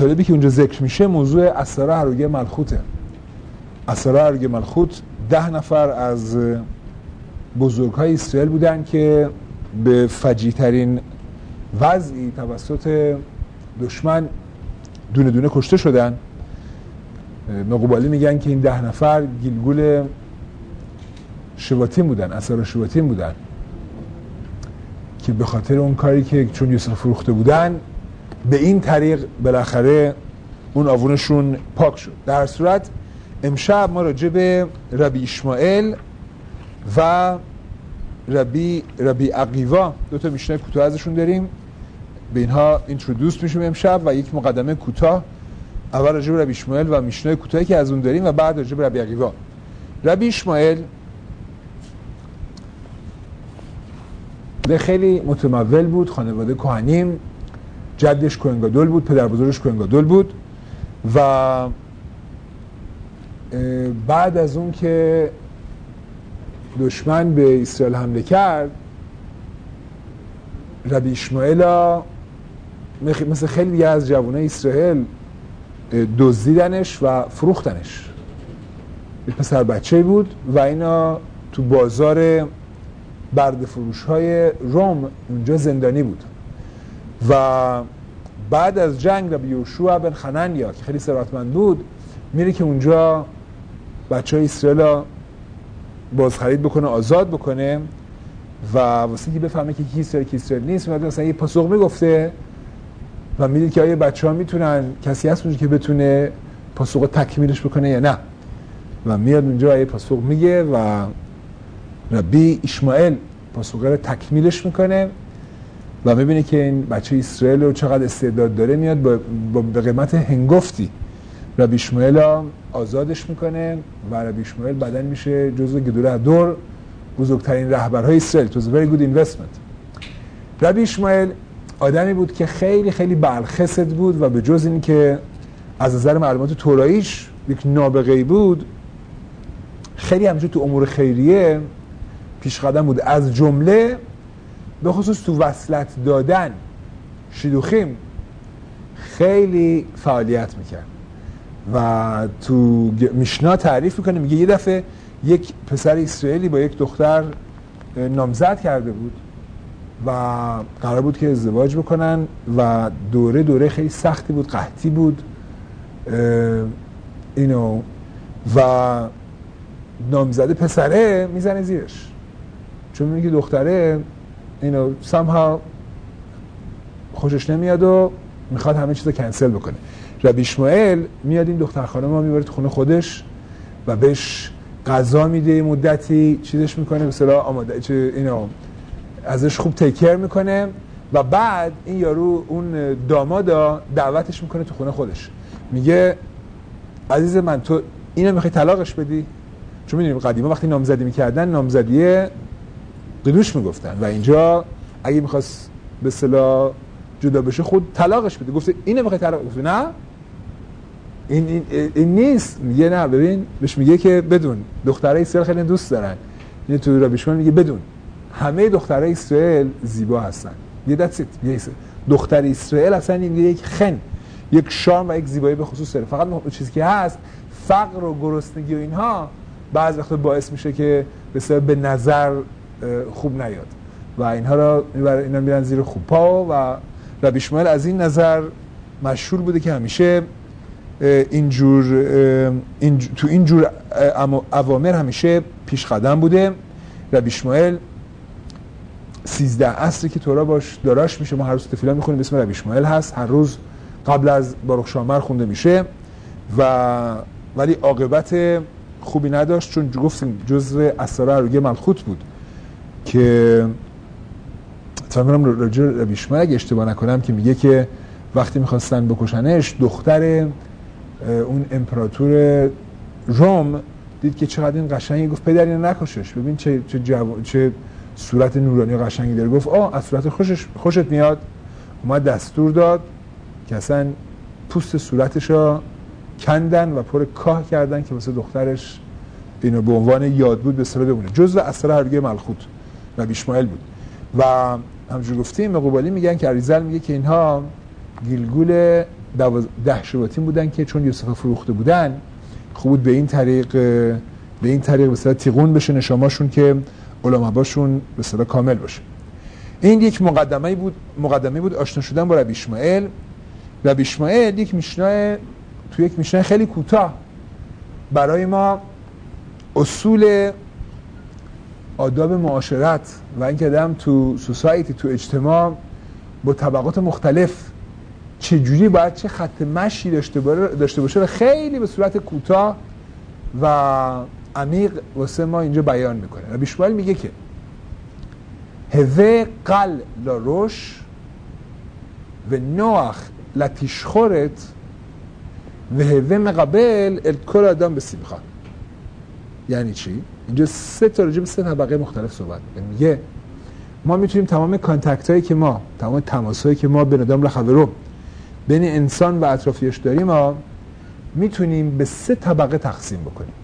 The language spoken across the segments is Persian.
مطالبی که اونجا ذکر میشه موضوع اسرار هروگه ملخوته. اسرار هروگه ملخوت 10 نفر از بزرگهای اسرائیل بودن که به فجیع‌ترین وضعی توسط دشمن دونه دونه کشته شدن. مقوبالی میگن که این 10 نفر گیلگول شباطیم بودن، اسرار شباطیم بودن که به خاطر اون کاری که چون یوسف فروخته بودن به این طریق بالاخره اون آوونشون پاک شد. در صورت امشب ما راجع به ربی اشمائیل و ربی عقیوا 2 تا میشنه کوتاه ازشون داریم، به اینها اینترودوس میشیم امشب و یک مقدمه کوتاه اول راجع به ربی اشمائیل و میشنه کوتاهی که از اون داریم و بعد راجع به ربی عقیوا. ربی اشمائیل خیلی متمول بود، خانواده کهنیم، جدش کوهن گادول بود، پدر بزرگش کوهن گادول بود و بعد از اون که دشمن به اسرائیل حمله کرد ربی اشمائیل مثل خیلی دیگه از جوانای اسرائیل دزدیدنش و فروختنش. یه پسر بچه بود و اینا تو بازار برده فروش های روم اونجا زندانی بود و بعد از جنگ ربی یوشوع بن خننیا که خیلی ثروتمند بود میره که اونجا بچه های اسرائیل بازخرید بکنه، آزاد بکنه و واسه که بفهمه که کی اسرائیل کی اسرائیل نیست میاد مثلا یه پاسخ میگفته و میدید که آیا بچه ها میتونن کسی هست اونجا که بتونه پاسخ تکمیلش بکنه یا نه و میاد اونجا یه پاسخ میگه و ربی اشمائیل پاسخ رو تکمیلش میکنه و میبینه که این بچه اسرائیل رو چقدر استعداد داره، میاد به قیمت هنگفتی ربی اشمائیل آزادش میکنه و ربی اشمائیل بعدن میشه جزو گدوله دور بزرگترین رهبرهای اسرائیل. It was a very good investment. ربی اشمائیل آدمی بود که خیلی خیلی بالخصد بود و به جز این که از نظر معلومات توراییش یک نابغه‌ای بود، خیلی همیشه تو امور خیریه پیش قدم بود. از جمله به خصوص تو وصلت دادن شیدوخیم خیلی فعالیت میکرد و تو میشنا تعریف میکنه، میگه یه دفعه یک پسر اسرائیلی با یک دختر نامزد کرده بود و قرار بود که ازدواج بکنن و دوره خیلی سختی بود، قحطی بود اینو و نامزده پسره میزنه زیرش چون میگه دختره اینو somehow خوشش نمیاد و میخواد همه چیز رو کنسل بکنه. ربی اشمائیل میاد این دختر خانم رو میبره تو خونه خودش و بهش غذا میده، مدتی چیزش میکنه، به اصطلاح آماده اینو ازش خوب تیکر میکنه و بعد این یارو اون دامادا دعوتش میکنه تو خونه خودش، میگه عزیز من تو اینو میخوای طلاقش بدی؟ چون میدونیم قدیما وقتی نامزدی میکردن نامزدیه قدوش میگفتن و اینجا اگه میخواست به اصطلاح جدا بشه خود طلاقش بده. گفته اینو میخوای طلاق؟ گفته نه این نیست. میگه نه ببین، بهش میگه که بدون دخترای اسرائیل خیلی دوست دارن، این تو ربی اشمائیل میگه بدون همه دخترای اسرائیل زیبا هستن. یه دست دختر اسرائیل اصلا این یک خن، یک شارم و یک زیبایی به خصوص داره. فقط چیزی که هست فقر و گرسنگی و اینها بعض وقتا باعث میشه که به نظر خوب نیاد و اینها را اینا میرن زیر خوپا و ربی اشمائیل از این نظر مشهور بوده که همیشه تو اینجور اوامر همیشه پیش قدم بوده. ربی اشمائیل 13 عصری که تورا باش داراش میشه، ما هر روز تفیلا میخونیم به اسم ربی اشمائیل هست، هر روز قبل از باروخ شامر خونده میشه ولی عاقبت خوبی نداشت چون گفتیم جزء اسرار هروگه ملخوت بود که تمام راجع ربی اشمائیل اگه اشتباه نکنم که میگه که وقتی میخواستن بکشنش دختر اون امپراتور روم دید که چقدر این قشنگی، گفت پدر اینو نکشش، ببین چه صورت نورانی و قشنگی داره. گفت از صورت خوشت میاد. اومد دستور داد که اصلا پوست صورتشو کندن و پر کاه کردن که واسه دخترش اینو به عنوان یاد بود به اصطلاح بمونه. جزء اسرار هروگه ملخوت ربی اشمائیل بود و همونجور گفتیم مقوبالی میگن که اریزل میگه که اینها گیلگول 10 شباطین بودن که چون یوسف فروخته بودن خوب بود به این طریق به اصطلاح تیغون بشه نشاماشون که علماباشون به اصطلاح کامل باشه. این یک مقدمه بود آشنا شدن با ربی اشماعیل. ربی اشماعیل یک میشنای خیلی کوتاه برای ما اصول آداب معاشرت و اینکه آدم تو سوسایتی، تو اجتماع با طبقات مختلف چجوری باید چه خط مشی داشته باشه و خیلی به صورت کوتاه و عمیق واسه ما اینجا بیان میکنه. ربی اشماعیل میگه که هوه قل لروش و نوح لتشخورت و هوه مقبل الکل آدم به سیمخا. یعنی چی؟ اینجا راجع به 3 طبقه مختلف صحبت میگه ما میتونیم تمام کانتکت هایی که ما، تمام تماس هایی که ما بین آدم لخبرو بین انسان و اطرافیش داریم ما میتونیم به 3 طبقه تقسیم بکنیم.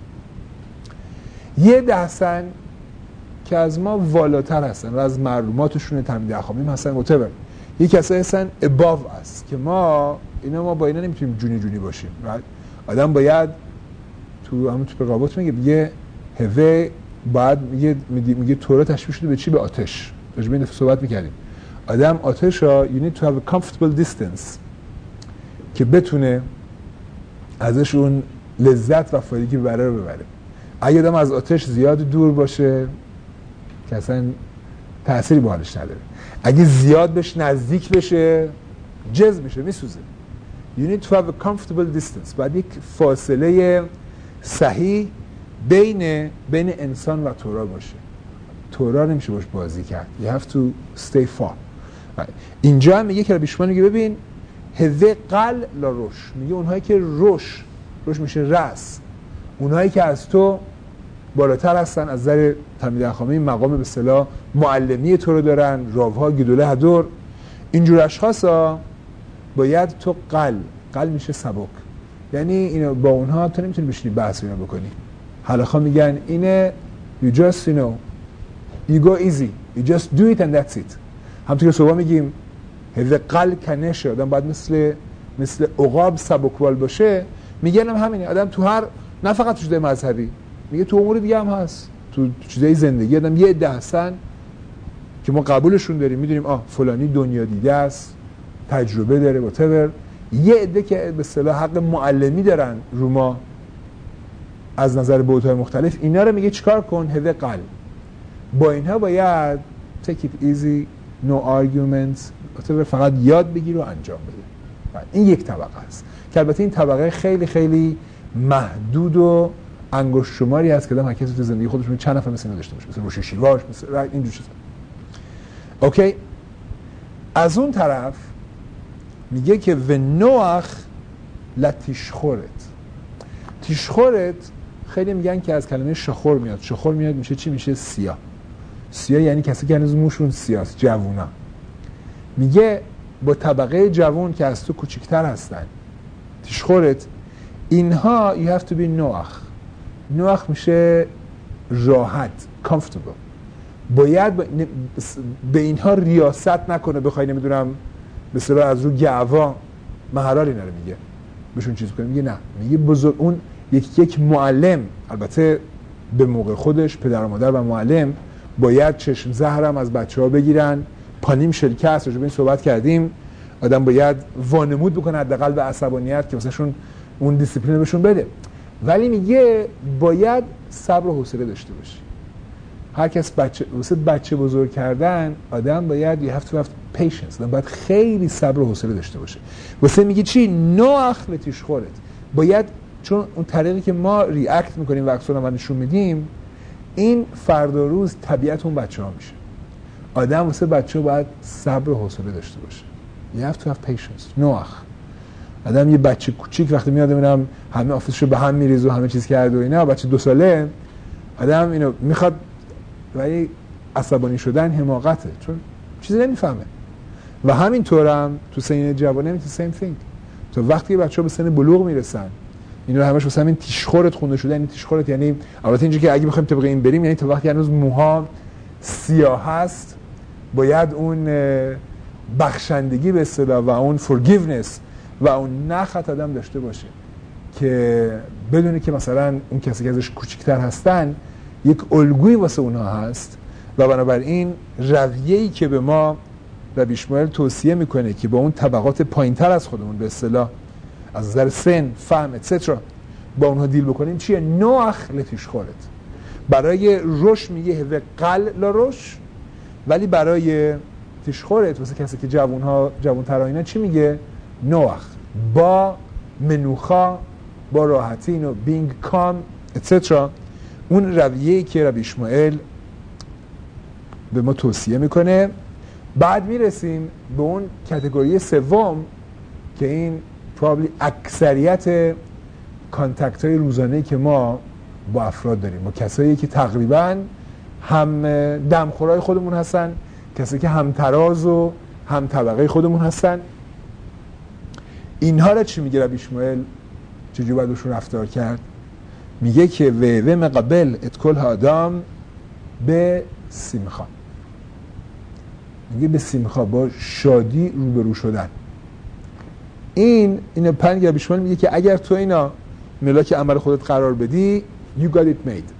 یه دهسن که از ما والاتر هستن و از معلوماتشون تمدید اخامیم هستن whatever. یه کسایی هستن above است که ما با اینا نمیتونیم جونی باشیم. آدم باید تو رابط میگه هوه باید میگه تورا تشبیه شده به چی؟ به آتش. راجع به این صحبت میکردیم. آدم آتش را you need to have a comfortable distance که بتونه ازش اون لذت و فایده‌ای که ببره رو ببره. اگه آدم از آتش زیاد دور باشه که اصلا تأثیری به حالش نداره. اگه زیاد بهش نزدیک بشه جذب میشه، میسوزه. You need to have a comfortable distance. باید یک فاصله صحیح بین انسان و تورا باشه. تورا نمیشه باش بازی کرد. You have to stay far. اینجا هم میگه که ربی اشماعیل میگه ببین هوه قل لا روش، میگه اونهایی که روش میشه رأس، اونهایی که از تو بالاتر هستن از نظر تلمید اخامیم، مقام به اصطلاح معلمی تو رو دارن، راوها گدوله هدور، اینجور اشخاصا باید تو قل میشه سبک. یعنی اینو با اونها تو نمیتونی بشینی بحث اینا بکنی. حالا میگن اینه you just you go easy, you just do it and that's it. همونطور که صبح میگیم هذا قل کنشه، آدم باید مثل عقاب سبکبال باشه. میگن همینه، آدم تو هر، نه فقط تو چیزای مذهبی، میگه تو امور دیگه هم هست، تو چیزای زندگی آدم یه عده هستن که ما قبولشون داریم، میدونیم فلانی دنیا دیده است، تجربه داره whatever. یه عده که به اصطلاح حق معلمی دارن رو ما از نظر بعدهای مختلف، اینا رو میگه چیکار کن؟ هذا قل. با اینها باید take it easy, no arguments whatever، فقط یاد بگیر و انجام بده. این یک طبقه است که البته این طبقه خیلی خیلی محدود و انگشت شماری هست که آدم هر کسی تو زندگی خودش چند نفر مثل اینا داشته باشه، مثل روش شیواش، مثل اینجور چیزا. اوکی. از اون طرف میگه که و نوح لتشخورت. تشخورت خیلی میگن که از کلمه شخور میاد. شخور میاد میشه چی؟ میشه سیاه. سیاه یعنی کسی که هنوز موشون سیاست، جوونا. میگه با طبقه جوون که از تو کوچکتر هستن، تشخورت، اینها you have to be نوح میشه راحت، comfortable. باید به اینها ریاست نکنه، بخوای نمیدونم به اصطلاح از رو گعوا مهرال اینا رو میگه بهشون چیز کنه. میگه نه، میگه بزرگ اون یک معلم، البته به موقع خودش پدر و مادر و معلم باید چشم زهرم از بچه‌ها بگیرن. پانیم شلکست، راجع به این صحبت کردیم. آدم باید وانمود بکنه حداقل به عصبانیت که واسهشون اون دیسیپلین بهشون بده. ولی میگه باید صبر و حوصله داشته باشی. هر کس واسه بچه بزرگ کردن آدم باید you have to have patience، آدم باید خیلی صبر و حوصله داشته باشه. واسه میگه چی؟ نوح لتشخورت. باید، چون اون طریقی که ما ریاکت میکنیم و عکس العمل نشون میدیم، این فردا روز طبیعت اون بچه‌ها میشه. آدم واسه بچه‌ها باید صبر و حوصله داشته باشه. you have to have patience. نوح. آدم یه بچه کوچیک وقتی میاد میبینم همه آفیسشو به هم میریزه و همه چیز کرده و اینا، بچه 2 ساله، آدم اینو میخواد، ولی عصبانی شدن حماقته، چون چیزی نمیفهمه. و همینطورم تو سن جوانی میشه same thing. تو وقتی بچه‌ها به سن بلوغ میرسن، اینا همش واسه همین تشخورت خونده شده. یعنی تشخورت یعنی البته اینجوری که اگه بخوایم طبق این بریم، یعنی تا وقتی هنوز موها سیاه هست باید بخشندگی به اصطلاح و اون forgiveness و اون نخوت آدم داشته باشه که بدونه که مثلا اون کسی که ازش کوچکتر هستن یک الگویی واسه اونها هست و بنابراین رویه‌ای که به ما ربی اشماعیل توصیه میکنه که با اون طبقات پایینتر از خودمون به اصطلاح از نظر سن، فهم اتسترا با اونها دیل بکنیم چیه؟ نوخ لتیش خورد. برای رشد میگه هوه قل لا رشد، ولی برای تیشخورت واسه کسی که جوان تراینا چی میگه؟ نوخ با منوخا، با راحتی، اینو بینگ کام اتسترا. اون رویه‌ای که ربی اشماعیل به ما توصیه میکنه. بعد میرسیم به اون کاتگوری سوم که این probably اکثریت کانتکت های روزانه‌ای که ما با افراد داریم، با کسایی که تقریبا هم دمخورای خودمون هستن، کسایی که هم تراز و هم طبقه خودمون هستن. اینها را چی میگه ربی اشماعیل چجوری باید باشون رفتار کرد؟ میگه که و مقبل اتکل آدم به سیمخا، میگه به سیمخا، با شادی روبرو شدن. این پنج ربی اشماعیل میگه که اگر تو اینا ملاک عمل خودت قرار بدی you got it made.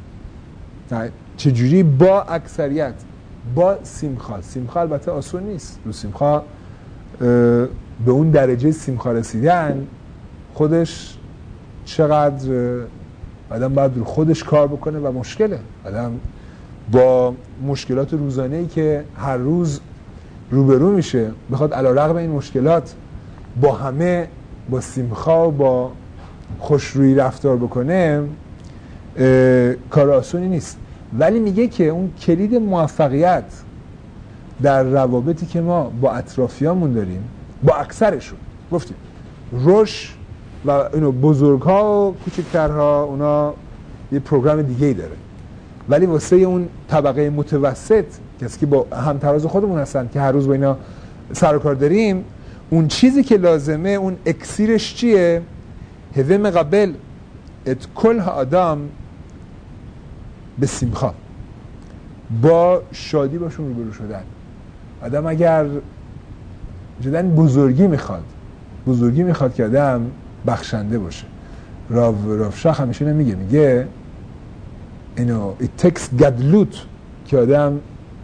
چجوری؟ با اکثریت، با سیمخا. سیمخا البته آسون نیست. رو سیمخا به اون درجه سیمخا رسیدن خودش چقدر آدم باید رو خودش کار بکنه و مشکله. آدم با مشکلات روزانه‌ای که هر روز روبرو میشه بخواد علیرغم این مشکلات با همه با سیمخا و با خوشرویی رفتار بکنه کار آسونی نیست. ولی میگه که اون کلید موفقیت در روابطی که ما با اطرافیامون داریم، با اکثرشون گفتیم روش و اینو بزرگها و کوچکترها اونا یه پروگرام دیگه‌ای داره، ولی واسه اون طبقه متوسط کسی که با همتراز خودمون هستن که هر روز با اینا سر و کار داریم، اون چیزی که لازمه، اون اکسیرش چیه؟ هوه مقبل ات کل آدم به سیمخا، با شادی باشون روبرو شدن. آدم اگر جدن بزرگی میخواد که آدم بخشنده باشه. راو شاخ همیشه میگه اینو it takes gadlut که آدم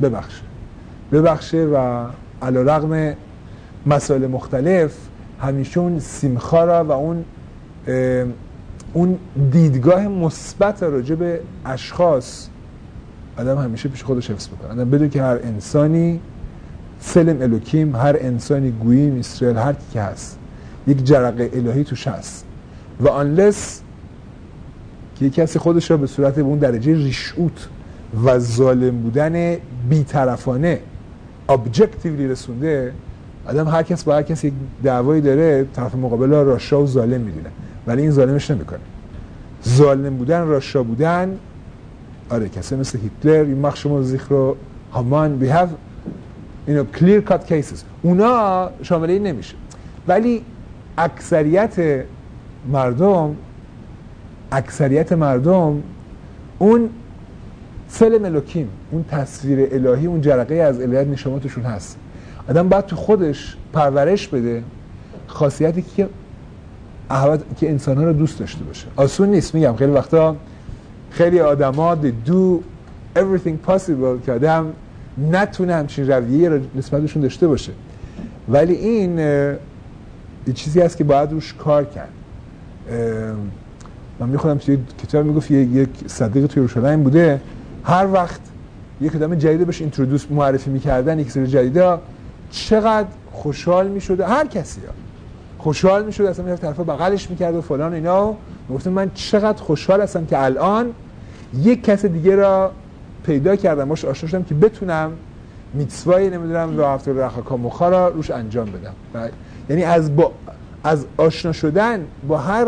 ببخشه و علیرغم مسائل مختلف همیشه اون سیمخا را و اون دیدگاه مثبت راجع به اشخاص آدم همیشه پیش خودش حفظ بکنه. آدم بدون که هر انسانی سلم الوکیم، هر انسانی گوییم اسرائیل، هر کی که هست یک جرقه الهی توش هست و آنلس که یک کسی خودش را به صورت به اون درجه ریشوت و ظالم بودن بی‌طرفانه ابجکتیولی رسونده، آدم هر کس با هر کس یک دعوایی داره طرف مقابل را راشا و ظالم میدونه، ولی این ظالمش نمیکنه. ظالم بودن، راشا بودن، آره کسی مثل هیتلر، این مخشم زیخرو هامان، we have clear cut cases، اونا شامل این نمیشه. ولی اکثریت مردم اون سلم الوکیم، اون تصویر الهی، اون جرقه از الهیت نشاماتشون هست. آدم باید تو خودش پرورش بده خاصیتی که انسان‌ها رو دوست داشته باشه. آسون نیست، میگم خیلی وقتا خیلی آدم‌ها they do everything possible که آدم نتونه همچین رویه‌ای رو نسبتشون داشته باشه، ولی این یه چیزی هست که باید روش کار کرد. من میخونم توی کتاب میگفت یک صدیق توی یروشلایم بوده، هر وقت یک آدم جدید بهش اینترودوس معرفی میکردن، یک سری جدیدا، چقدر خوشحال میشد. هر کسی خوشحال میشد، اصلا میرفت طرفا بغلش میکرد و فلان اینا. میگفتم من چقدر خوشحال هستم که الان یک کس دیگه را پیدا کردم، باش آشنا شدم که بتونم میتسوای نمیدونم و هفته رخاکا مخا را روش انجام بدم. یعنی از آشنا شدن با هر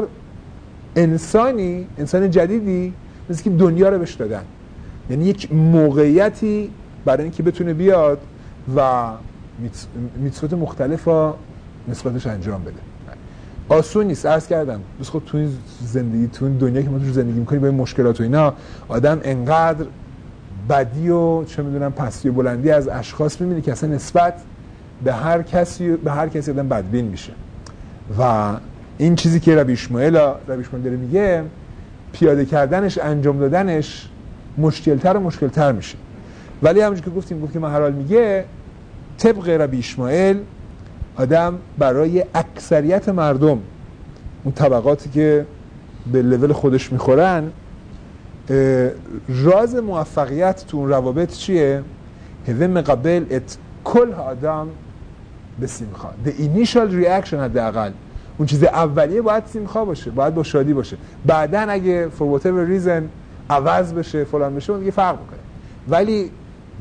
انسان جدیدی مثل که دنیا رو بهش دادن، یعنی یک موقعیتی برای اینکه بتونه بیاد و میتسوات مختلف را نسبتش انجام بده. آسون نیست، عرض کردم بس خود تو این زندگی، تو این دنیا که ما توش زندگی میکنیم با این مشکلات و اینا، آدم انقدر بدی و چه میدونم پستی و بلندی از اشخاص میبینه که اصلا نسبت به هر کسی آدم بدبین میشه. و این چیزی که ربی اسماعیل داره میگه، پیاده کردنش، انجام دادنش مشکلتر و مشکلتر میشه. ولی همونجور که گفتیم که مهرال میگه طبق ربی اسماعیل آدم برای اکثریت مردم، اون طبقاتی که به لول خودش میخورن، راز موفقیت تو اون روابط چیه؟ هوه مقابل ات کل آدم به سیمخا. The initial reaction حداقل اون چیز اولیه باید سیمخا باشه، باید با شادی باشه. بعدن اگه for whatever reason عوض بشه، فلان بشه، اون دیگه فرق میکنه. ولی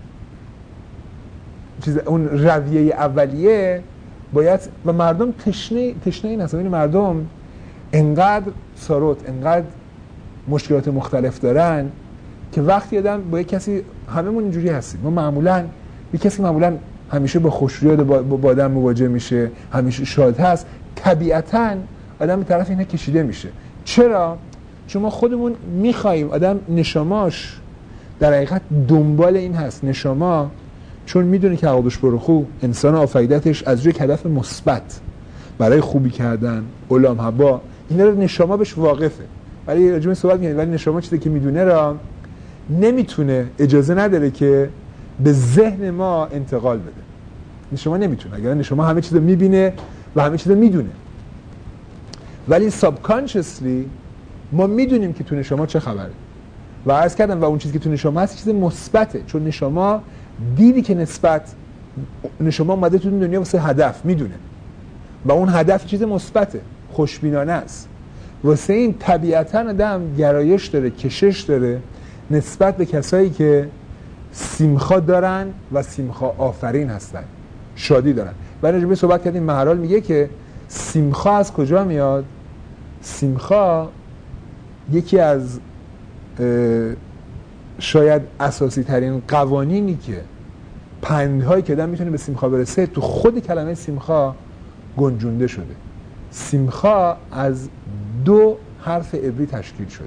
اون رویه اولیه باید، و مردم تشنه این هستن. مردم انقدر ثروت، انقدر مشکلات مختلف دارن که وقتی آدم با یک کسی، هممون اینجوری هستیم، ما معمولا یک کسی معمولا همیشه با خوشرویی با آدم مواجه میشه، همیشه شاد هست، طبیعتاً آدم به طرف اینها کشیده میشه. چرا؟ چون ما خودمون میخواییم آدم نشاماش در حقیقت دنبال این هست. نشاما چون میدونه که عقدش برخو انسان آفریدتش از روی هدف مثبت برای خوبی کردن، علام حبا، اینا رو نشاما بهش واقفه. ولی راجع به صحبت می‌کنیم، ولی نشاما چیزی که میدونه را نمیتونه، اجازه نداره که به ذهن ما انتقال بده. نشاما نمیتونه. اگر نشاما همه چیز رو میبینه و همه چیز رو میدونه، ولی سابکانشسلی ما میدونیم که تو نشاما چه خبره. و عرض کردم و اون چیزی که تو نشاما هست چیز مثبته، چون نشاما دیدی که نشاما اومده تو دنیا واسه هدف، میدونه و اون هدف چیز مثبته، خوشبینانه است. واسه این طبیعتاً آدم گرایش داره، کشش داره نسبت به کسایی که سیمخا دارن و سیمخا آفرین هستن، شادی دارن. و راجع به صحبت کردیم، مهرال میگه که سیمخا از کجا میاد؟ سیمخا یکی از شاید اساسی ترین قوانینی که پندهایی که آدم میتونه به سیمخا برسه تو خود کلمه سیمخا گنجونده شده. سیمخا از 2 حرف عبری تشکیل شده،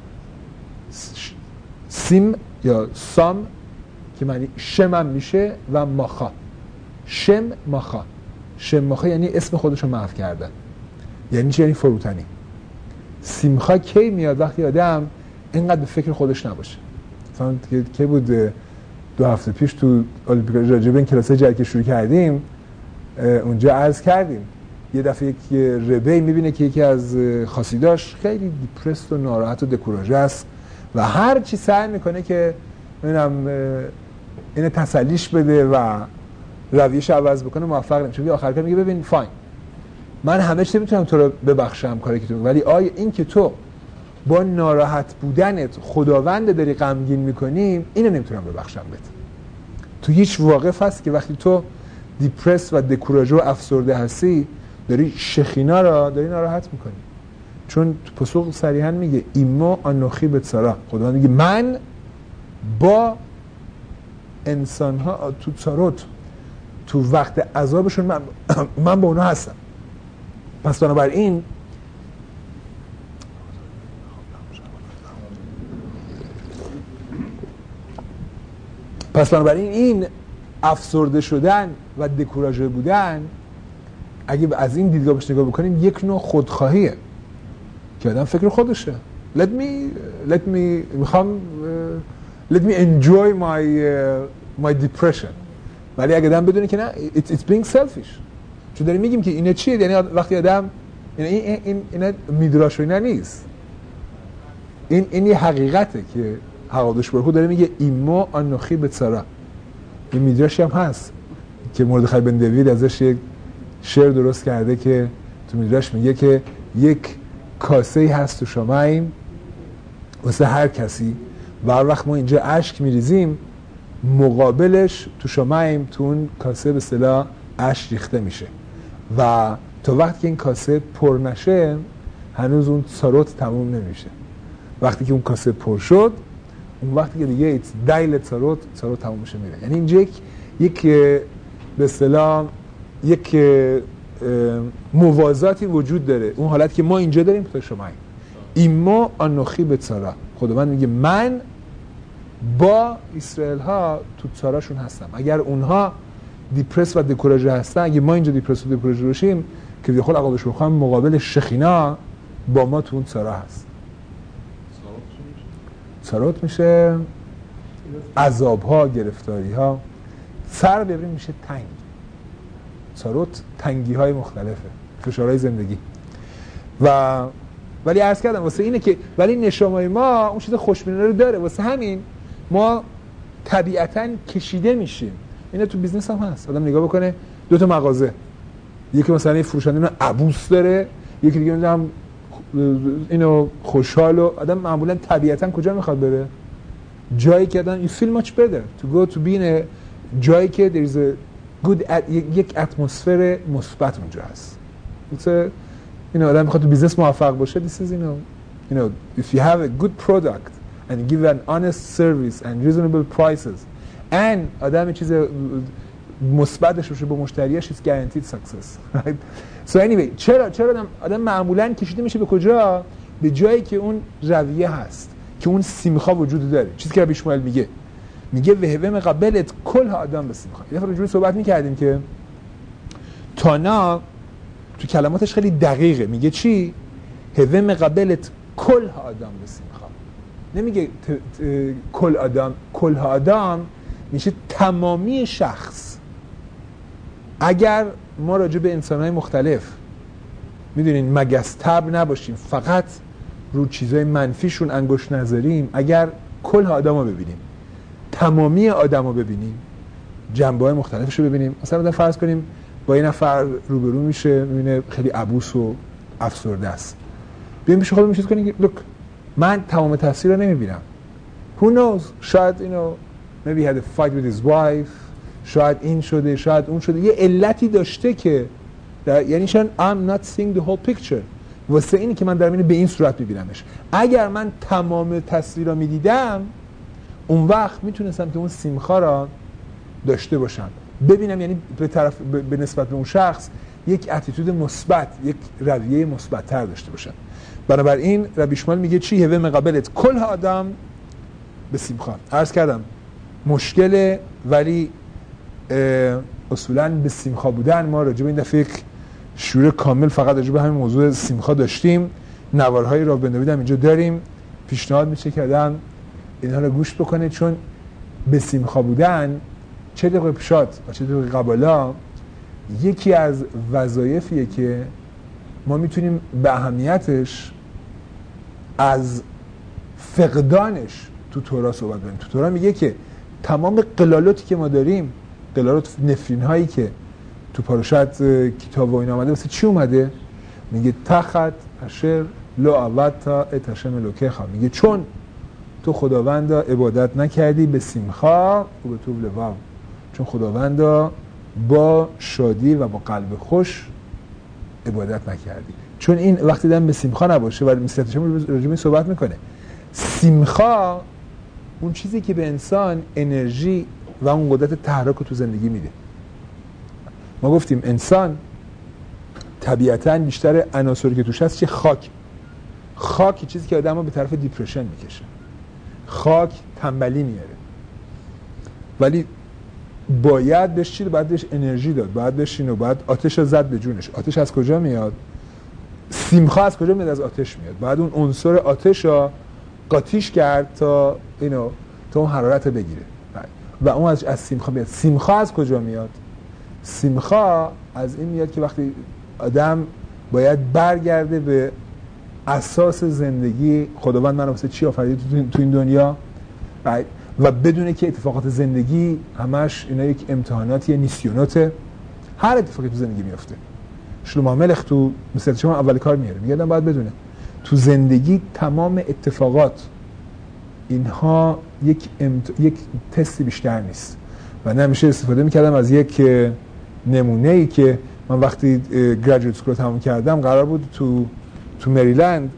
سیم یا سام که معنی شمم میشه و ماخا. شم ماخا یعنی اسم خودشو محو کردن. یعنی چی؟ یعنی فروتنی. سیمخا کی میاد؟ وقتی آدم اینقدر به فکر خودش نباشه. مثلا که بود 2 هفته پیش تو راجع به این کلاس جدید که شروع کردیم، اونجا عرض کردیم یه دفعه یک ربی میبینه که یکی از خاصیداش خیلی دیپرست و ناراحت و دکوراژه است و هر چی سعی میکنه که اینو تسلیش بده و رویش عوض بکنه، موفق نمیشه. چون آخر کار میگه ببین فاین، من همه چیز میتونم تو رو ببخشم کاری که تو، ولی آیا این که تو با ناراحت بودنت خداوند داری غمگین میکنی، اینو نمیتونم ببخشم بهت. تو هیچ واقف هست که وقتی تو دیپرس و دکوراژه و افسرده هستی داری شخینا را داری ناراحت میکنی. چون تو پاسخ صریحا میگه ایما آنوخی بتسارا، خداوند میگه من با انسانها تو تاروت، تو وقت عذابشون من با اونها هستم. پس بنابراین این افسرده شدن و دکوراژه بودن، اگه از این دیدگاه بهش نگاه بکنیم، یک نوع خودخواهیه که آدم فکر خودشه. let me enjoy my depression. ولی اگه آدم بدونه که نه، it's being selfish. چون داریم میگیم که اینه چیه؟ یعنی وقتی آدم این میدراش و اینا نیست، این یه حقیقته که حقادش برخود داره میگه ایما آنوخی بتسارا. این میدراشی هم هست که مردخای بن دوید ازش یک شعر درست کرده که تو میدراش میگه که یک کاسه‌ای هست تو شامایم واسه هر کسی و هر وقت ما اینجا اشک میریزیم، مقابلش تو شامایم تو اون کاسه به اصطلاح اشک ریخته میشه و تا وقتی که این کاسه پر نشه هنوز اون ثروت تموم نمیشه. وقتی که اون کاسه پر شد، اون وقتی که دیگه دایل ثروت تموم میشه میره. یعنی اینجا یک به اصطلاح یک موازاتی وجود داره. اون حالت که ما اینجا داریم تو شما ایما آنوخی بتسارا، خداوند میگه من با اسرائیل ها تو تساراشون هستم. اگر اونها دیپرس و دکوراژه هستن، اگه ما اینجا دیپرس و دکوراژه باشیم که به خود عقابش بخوام مقابل شخینا با ما تو اون سارا هست. سارات میشه عذاب‌ها، گرفتاری‌ها. سر ببریم میشه تنگ. سارات تنگی‌های مختلفه، فشارهای زندگی. و ولی عرض کردم واسه اینه که ولی نشامای ما اون چیز خوشبینانه رو داره، واسه همین ما طبیعتاً کشیده میشیم. اینا تو بیزنس هم هست. آدم نگاه بکنه دو تا مغازه، یکی مثلا فروشنده اینو عبوس داره، یکی دیگه میگم اینو خوشحال، و آدم معمولا طبیعتاً کجا میخواد بره؟ جایی که آدم you feel much better to go to be in a جایی که there is a good یک اتمسفر مثبت اونجا هست. آدم میخواد تو بیزنس موفق باشه. This is if you have a good product and you give an honest service and reasonable prices and آدم چیز مثبت داشته باشه با مشتریاش is guaranteed success. Right? So anyway چرا آدم معمولا کشیده میشه به کجا؟ به جایی که اون رویه هست، که اون سیمخا وجود داره. چیزی که ربی اشماعیل میگه وهوه قبلت کل آدم به سیمخا. یه دفعه راجع صحبت میکردیم که تانا تو کلماتش خیلی دقیقه. میگه چی؟ هوه قبلت کل آدم به سیمخا. نمیگه کل آدم میشه تمامی شخص. اگر ما راجع به انسان‌های مختلف میدونین مگستب نباشیم، فقط رو چیزای منفیشون انگشت نذاریم، اگر کل آدمو ببینیم، تمامی آدمو ببینیم، جنبه‌های مختلفشو ببینیم، مثلا فرض کنیم با یه نفر روبرو میشه، میبینه خیلی عبوس و افسرده است، بیایم پیش خودمون چیز کنیم که look من تمام تاثیر رو نمیبینم. Who knows شاید maybe he had a fight with his wife، شاید این شده، شاید اون شده، یه علتی داشته که یعنی شاید I'm not seeing the whole picture. واسه اینی که من دارم اینو به این صورت میبینمش. اگر من تمام تصویر رو میدیدم، اون وقت میتونستم که اون سیمخا را داشته باشم، ببینم، یعنی به نسبت به اون شخص یک اتیتود مثبت، یک رویه مثبت‌تر داشته باشم. بنابراین ربی اشماعیل میگه چی؟ هوه مقابلت کل آدم به سیمخا. عرض کردم مشکله، ولی اصولاً به سیمخا بودن ما راجع به این دفعه شعور کامل فقط راجع به همین موضوع سیمخا داشتیم. نوارهای راب بن داوید هم اینجا داریم. پیشنهاد میشه که آدم اینها رو گوش بکنه، چون به سیمخا بودن چه دقیقه پیشات و چه دقیقه قبالا یکی از وظایفیه که ما میتونیم به اهمیتش از فقدانش تو تورا صحبت کنیم. تو تورا میگه که تمام قلالاتی که ما داریم، قلالات نفرین هایی که تو پاروشت کتاب و این آمده، واسه چی اومده؟ میگه تخت اشر لو عبدتا اتشم لوکخا. میگه چون تو خداوندا عبادت نکردی به سیمخا و به طول لواو، چون خداوندا با شادی و با قلب خوش عبادت نکردی. چون این وقتی دم به سیمخا نباشه، ولی مثلتشم راجع به صحبت میکنه. سیمخا اون چیزی که به انسان انرژی و اون قدرت تحرک رو تو زندگی میده. ما گفتیم انسان طبیعتاً بیشتر عناصری که توش هست چه خاک چیزی که آدمو به طرف دیپرشن میکشه. خاک تنبلی میاره، ولی باید بهش چی؟ باید بهش انرژی داد، باید بهش اینو، باید آتش زد به جونش. آتش از کجا میاد؟ سیمخا از کجا میاد؟ از آتش میاد. باید اون عنصر آتش رو قاطیش کرد تا اون حرارت بگیره و اون از سیمخا میاد. سیمخا از کجا میاد؟ سیمخا از این میاد که وقتی آدم باید برگرده به اساس زندگی، خداوند من واسه چی آفرید تو این دنیا، و بدونه که اتفاقات زندگی همش اینا یک امتحاناتیه، نیسیوناته. هر اتفاقی تو زندگی میفته. شلومو ملخ تو مثل شما اول کار میاره، میگه آدم باید بدونه تو زندگی تمام اتفاقات اینها یک تستی بیشتر نیست. و نمیشه استفاده میکردم از یک نمونه‌ای که من وقتی گریجویت اسکول تموم کردم، قرار بود تو مریلند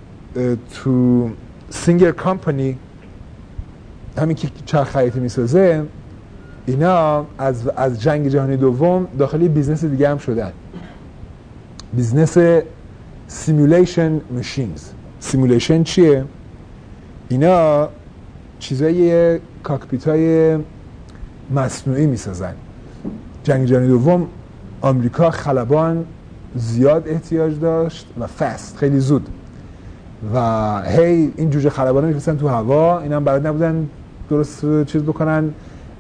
تو سینگر کامپانی، همین که چرخ خریطی میسازه، اینا از جنگ جهانی دوم داخلی بیزنس دیگه هم شدن. بیزنس سیمولیشن ماشینز. سیمولیشن چیه؟ اینا چیزای کاکپیتای مصنوعی میسازن. جنگ جهانی دوم آمریکا خلبان زیاد احتیاج داشت و فست، خیلی زود، و هی این جوجه خلبانا میفرستن تو هوا، اینا هم بلد نبودن درست چیز بکنن،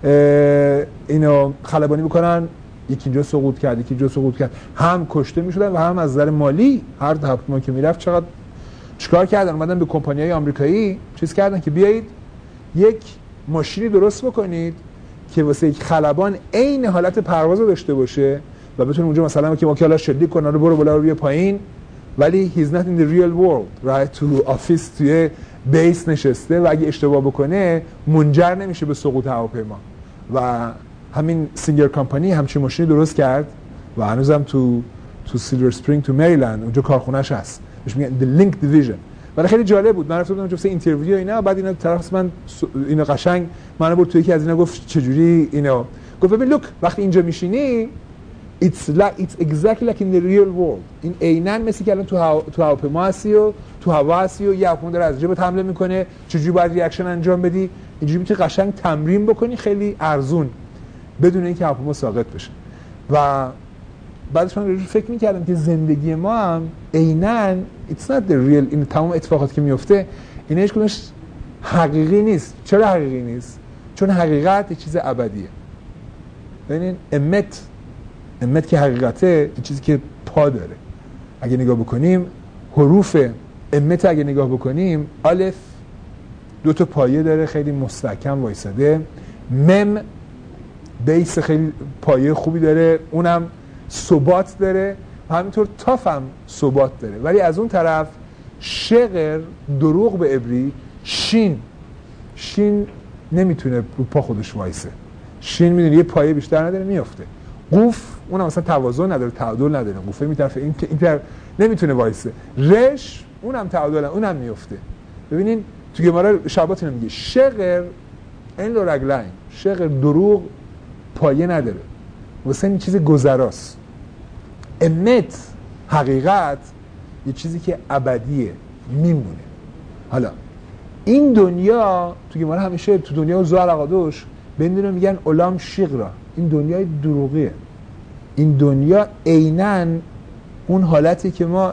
اینو خلبانی بکنن، یکی اینجا سقوط کرد، یکی اینجا سقوط کرد، هم کشته میشدن و هم از نظر مالی هر هواپیما که میرفت چقدر چیکار کردن، اومدن به کمپانی‌های آمریکایی چیز کردن که بیایید یک ماشینی درست بکنید که واسه یک خلبان عین حالت پرواز داشته باشه و بتونه اونجا مثلا که ما که حالا شلیک کنه رو برو بالا رو بیا پایین، ولی he's not in the real world right، تو آفیس توی بیس نشسته و اگه اشتباه بکنه منجر نمیشه به سقوط هواپیما. و همین سینگر کمپانی همچین ماشینی درست کرد و هنوزم تو سیلور اسپرینگ تو مریلند اونجا کارخونه‌اش هست، بهش میگن the link division. ولی خیلی جالب بود، من رفتم اونجا واسه اینترویو اینا، بعد اینا طرف من اینو قشنگ منو برد تو یکی از اینا گفت چجوری اینو، گفت ببین لوک وقتی اینجا میشینی it's exactly like in the real world، این عیناً مثل که الان تو هواپیما هستی و تو هوا هستی و یه هواپیما داره از جیبت حمله میکنه، چجوری باید ریاکشن انجام بدی، اینجوری میتونی قشنگ تمرین بکنی خیلی ارزون بدون اینکه هواپیما ساقط بشه. و بعدش من فکر میکردم که زندگی ما هم عیناً it's not the real، این تمام اتفاقاتی که میفته اینا هیچ کدومش حقیقی نیست. چرا حقیقی نیست؟ چون حقیقت یه چیز ابدیه. ببینین امت که حقیقته یه چیزی که پا داره. اگه نگاه بکنیم حروف امت اگه نگاه بکنیم، الف 2 تا پایه داره خیلی مستحکم وایساده، مم بیس خیلی پایه خوبی داره اونم ثبات داره، همینطور تاف هم ثبات داره. ولی از اون طرف شغر دروغ به عبری، شین نمیتونه رو پا خودش وایسه، شین میدونی یه پایه بیشتر نداره میافته. قوف اونم مثلا توازن نداره، تعادل نداره، قوفه میطرف این نمیتونه وایسه. رش اونم تعادل اونم میافته. ببینین تو گمارا شعبات اینو میگه شغر این لو رگلاین، شغر دروغ پایه نداره، واسه این چیز گذراست. امت حقیقت یه چیزی که ابدیه میمونه. حالا این دنیا تو گمارا همیشه تو دنیا و زوال عقادوش بندینو میگن علام شغرا، این دنیای دروغیه. این دنیا عیناً اون حالتی که ما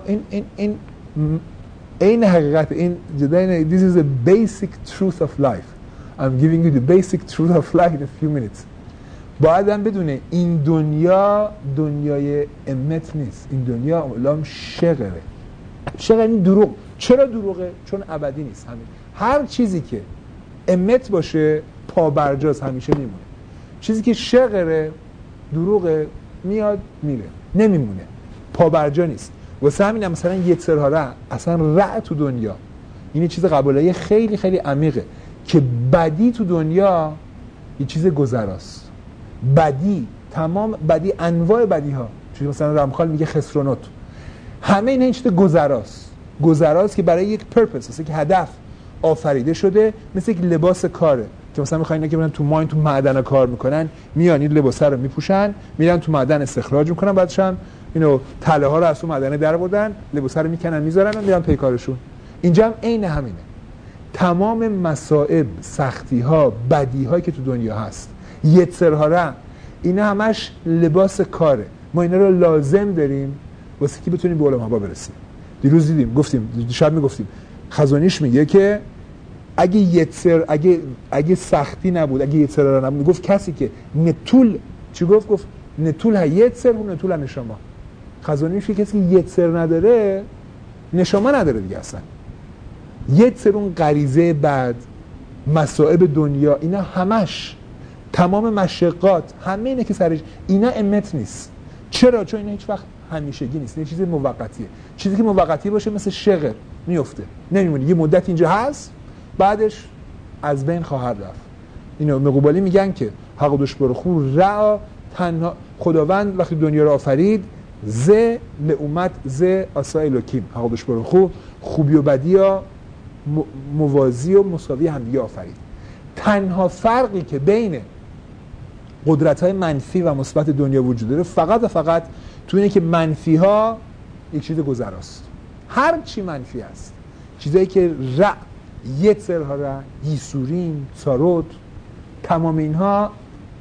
این حقیقت، این جدای this is the basic truth of life. I'm giving you the basic truth of life in a few minutes. باید هم بدونه این دنیا دنیای امت نیست، این دنیا علام شغره. شغر این دروغ. چرا دروغه؟ چون ابدی نیست. همین هر چیزی که امت باشه پابرجاست، همیشه میمونه. چیزی که شغره دروغه میاد میره نمیمونه، پابرجا نیست. واسه همین مثلا یترهاره اصلا رع تو دنیا این چیز قبولایی خیلی خیلی عمیقه که بدی تو دنیا یه چیز گذراست. بدی، تمام بدی، انواع بدی ها، چون مثلا رمخال میگه خسرونوت، همه این چیز گذراست که برای یک پرپس، مثل که هدف آفریده شده، مثل یک لباس کاره که مثلا میخواین اینا که برن تو ماین تو معدن کار میکنن، میان این لباسا رو میپوشن میرن تو معدن استخراج میکنن، بعدش هم اینو تله ها رو از تو معدن در آوردن، لباسا رو میکنن میذارن و میرن پی کارشون. اینجا هم عین همینه. تمام مصائب، سختی ها، بدی هایی که تو دنیا هست، یترهاره، اینا همش لباس کاره. ما اینا رو لازم داریم واسه که بتونیم به علم ها برسیم. دیروز دیدیم، گفتیم، شب میگفتیم خزانیش میگه که اگه سختی نبود، اگه یترهاره نبود، گفت کسی که نتول چی گفت نتول ها یتر و نتول ها نشما. خزانیش که کسی که یتر نداره نشما نداره دیگه اصلا. یتر اون غریزه بعد، مصائب دنیا، اینا همش تمام مشقات، همه اینه که سرش، اینا امت نیست. چرا؟ چون اینا هیچ وقت همیشگی نیست، یه چیز موقتیه. چیزی که موقتی باشه مثل شغر میفته، نمیمونه، یه مدت اینجا هست بعدش از بین خواهد رفت. اینو مقوبالی میگن که حق دوش برخو رعا تنها خداوند وقتی دنیا رو آفرید ز لعومت ز آسا الوکیم، حق دوش برخو خوبی و بدی ها موازی و مساوی همدیگه آفرید. تنها فرقی که بین قدرت‌های منفی و مثبت دنیا وجود داره فقط و فقط تو اینه که منفی ها یک چیز گذراست. هر چی منفی است، چیزایی که یترهاره، یسورین، تاروت، تمام اینها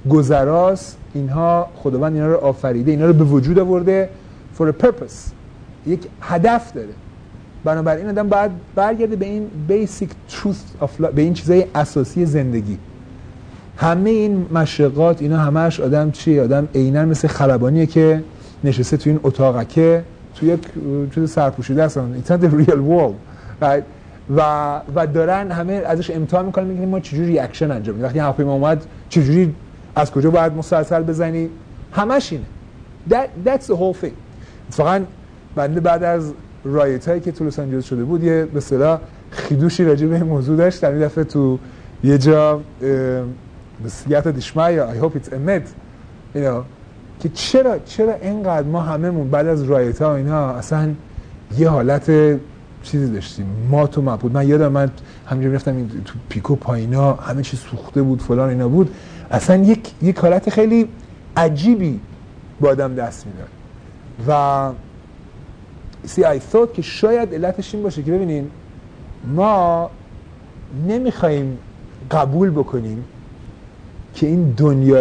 گذراست، اینها خداوند اینا رو آفریده، اینا رو به وجود آورده for a purpose، یک هدف داره. بنابراین آدم باید برگرده به این basic truth of life، به این چیزای اساسی زندگی. همه این مشقات اینا همش آدم چیه؟ آدم عیناً مثل خلبانیه که نشسته تو این اتاقکه تو یک چیز سرپوشیده است، it's not the real world right؟ و دارن همه ازش امتحان میکنن، میگن ما چجوری ریاکشن انجام میدیم وقتی هواپیما اومد، چجوری از کجا باید مسلسل بزنی، همش اینه. That's the whole thing. اتفاقاً بنده بعد از رایت هایی که تو لس آنجلس شده بود یه به اصطلاح خیدوشی راجع به این موضوع داشت. این دفعه تو یه جا بسیات دشمای I hope it's a myth که چرا اینقدر ما هممون بعد از رایت ها اینا اصلا یه حالت چیزی داشتیم ما تو مبود. من یادم من همینجا میرفتم تو پیکو پایینا همه چی سوخته بود فلان اینا بود، اصلا یک حالت خیلی عجیبی با آدم دست میداد. و I thought که شاید علتش این باشه که ببینین ما نمیخواییم قبول بکنیم که این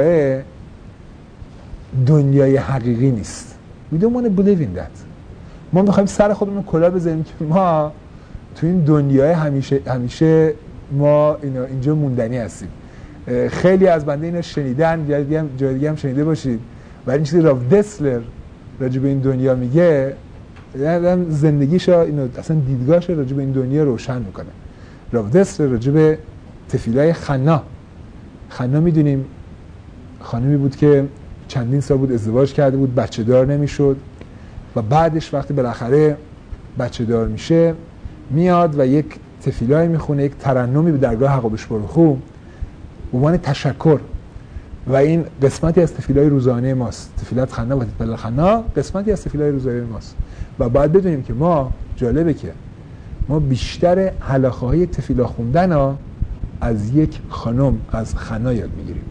دنیای حقیقی نیست. We don't want to believe in that. ما میخوایم سر خودمون کلاه بزنیم که ما تو این دنیای همیشه ما اینجا موندنی هستیم. خیلی از بنده اینو شنیدن، جای دیگه هم شنیده باشید، ولی این چیزی راف دسلر راجع به این دنیا میگه، آدم زندگیشو اینو اصلا دیدگاهش راجع به این دنیا روشن میکنه. راف دسلر راجع به تفیلای خنا میدونیم خانمی بود که چندین سال بود ازدواج کرده بود، بچه دار نمیشد و بعدش وقتی بالاخره بچه دار میشه میاد و یک تفیلای میخونه، یک ترنمی به درگاه حقابش برخو به عنوان تشکر. و این قسمتی از تفیلای روزانه ماست. تفیلات خنا و تفیلات خنا قسمتی از تفیلای روزانه ماست. و باید بدونیم که ما جالبه که ما بیشتر حلاخه های تفیلا خوندن ها از یک خانم از خنا یاد میگیریم.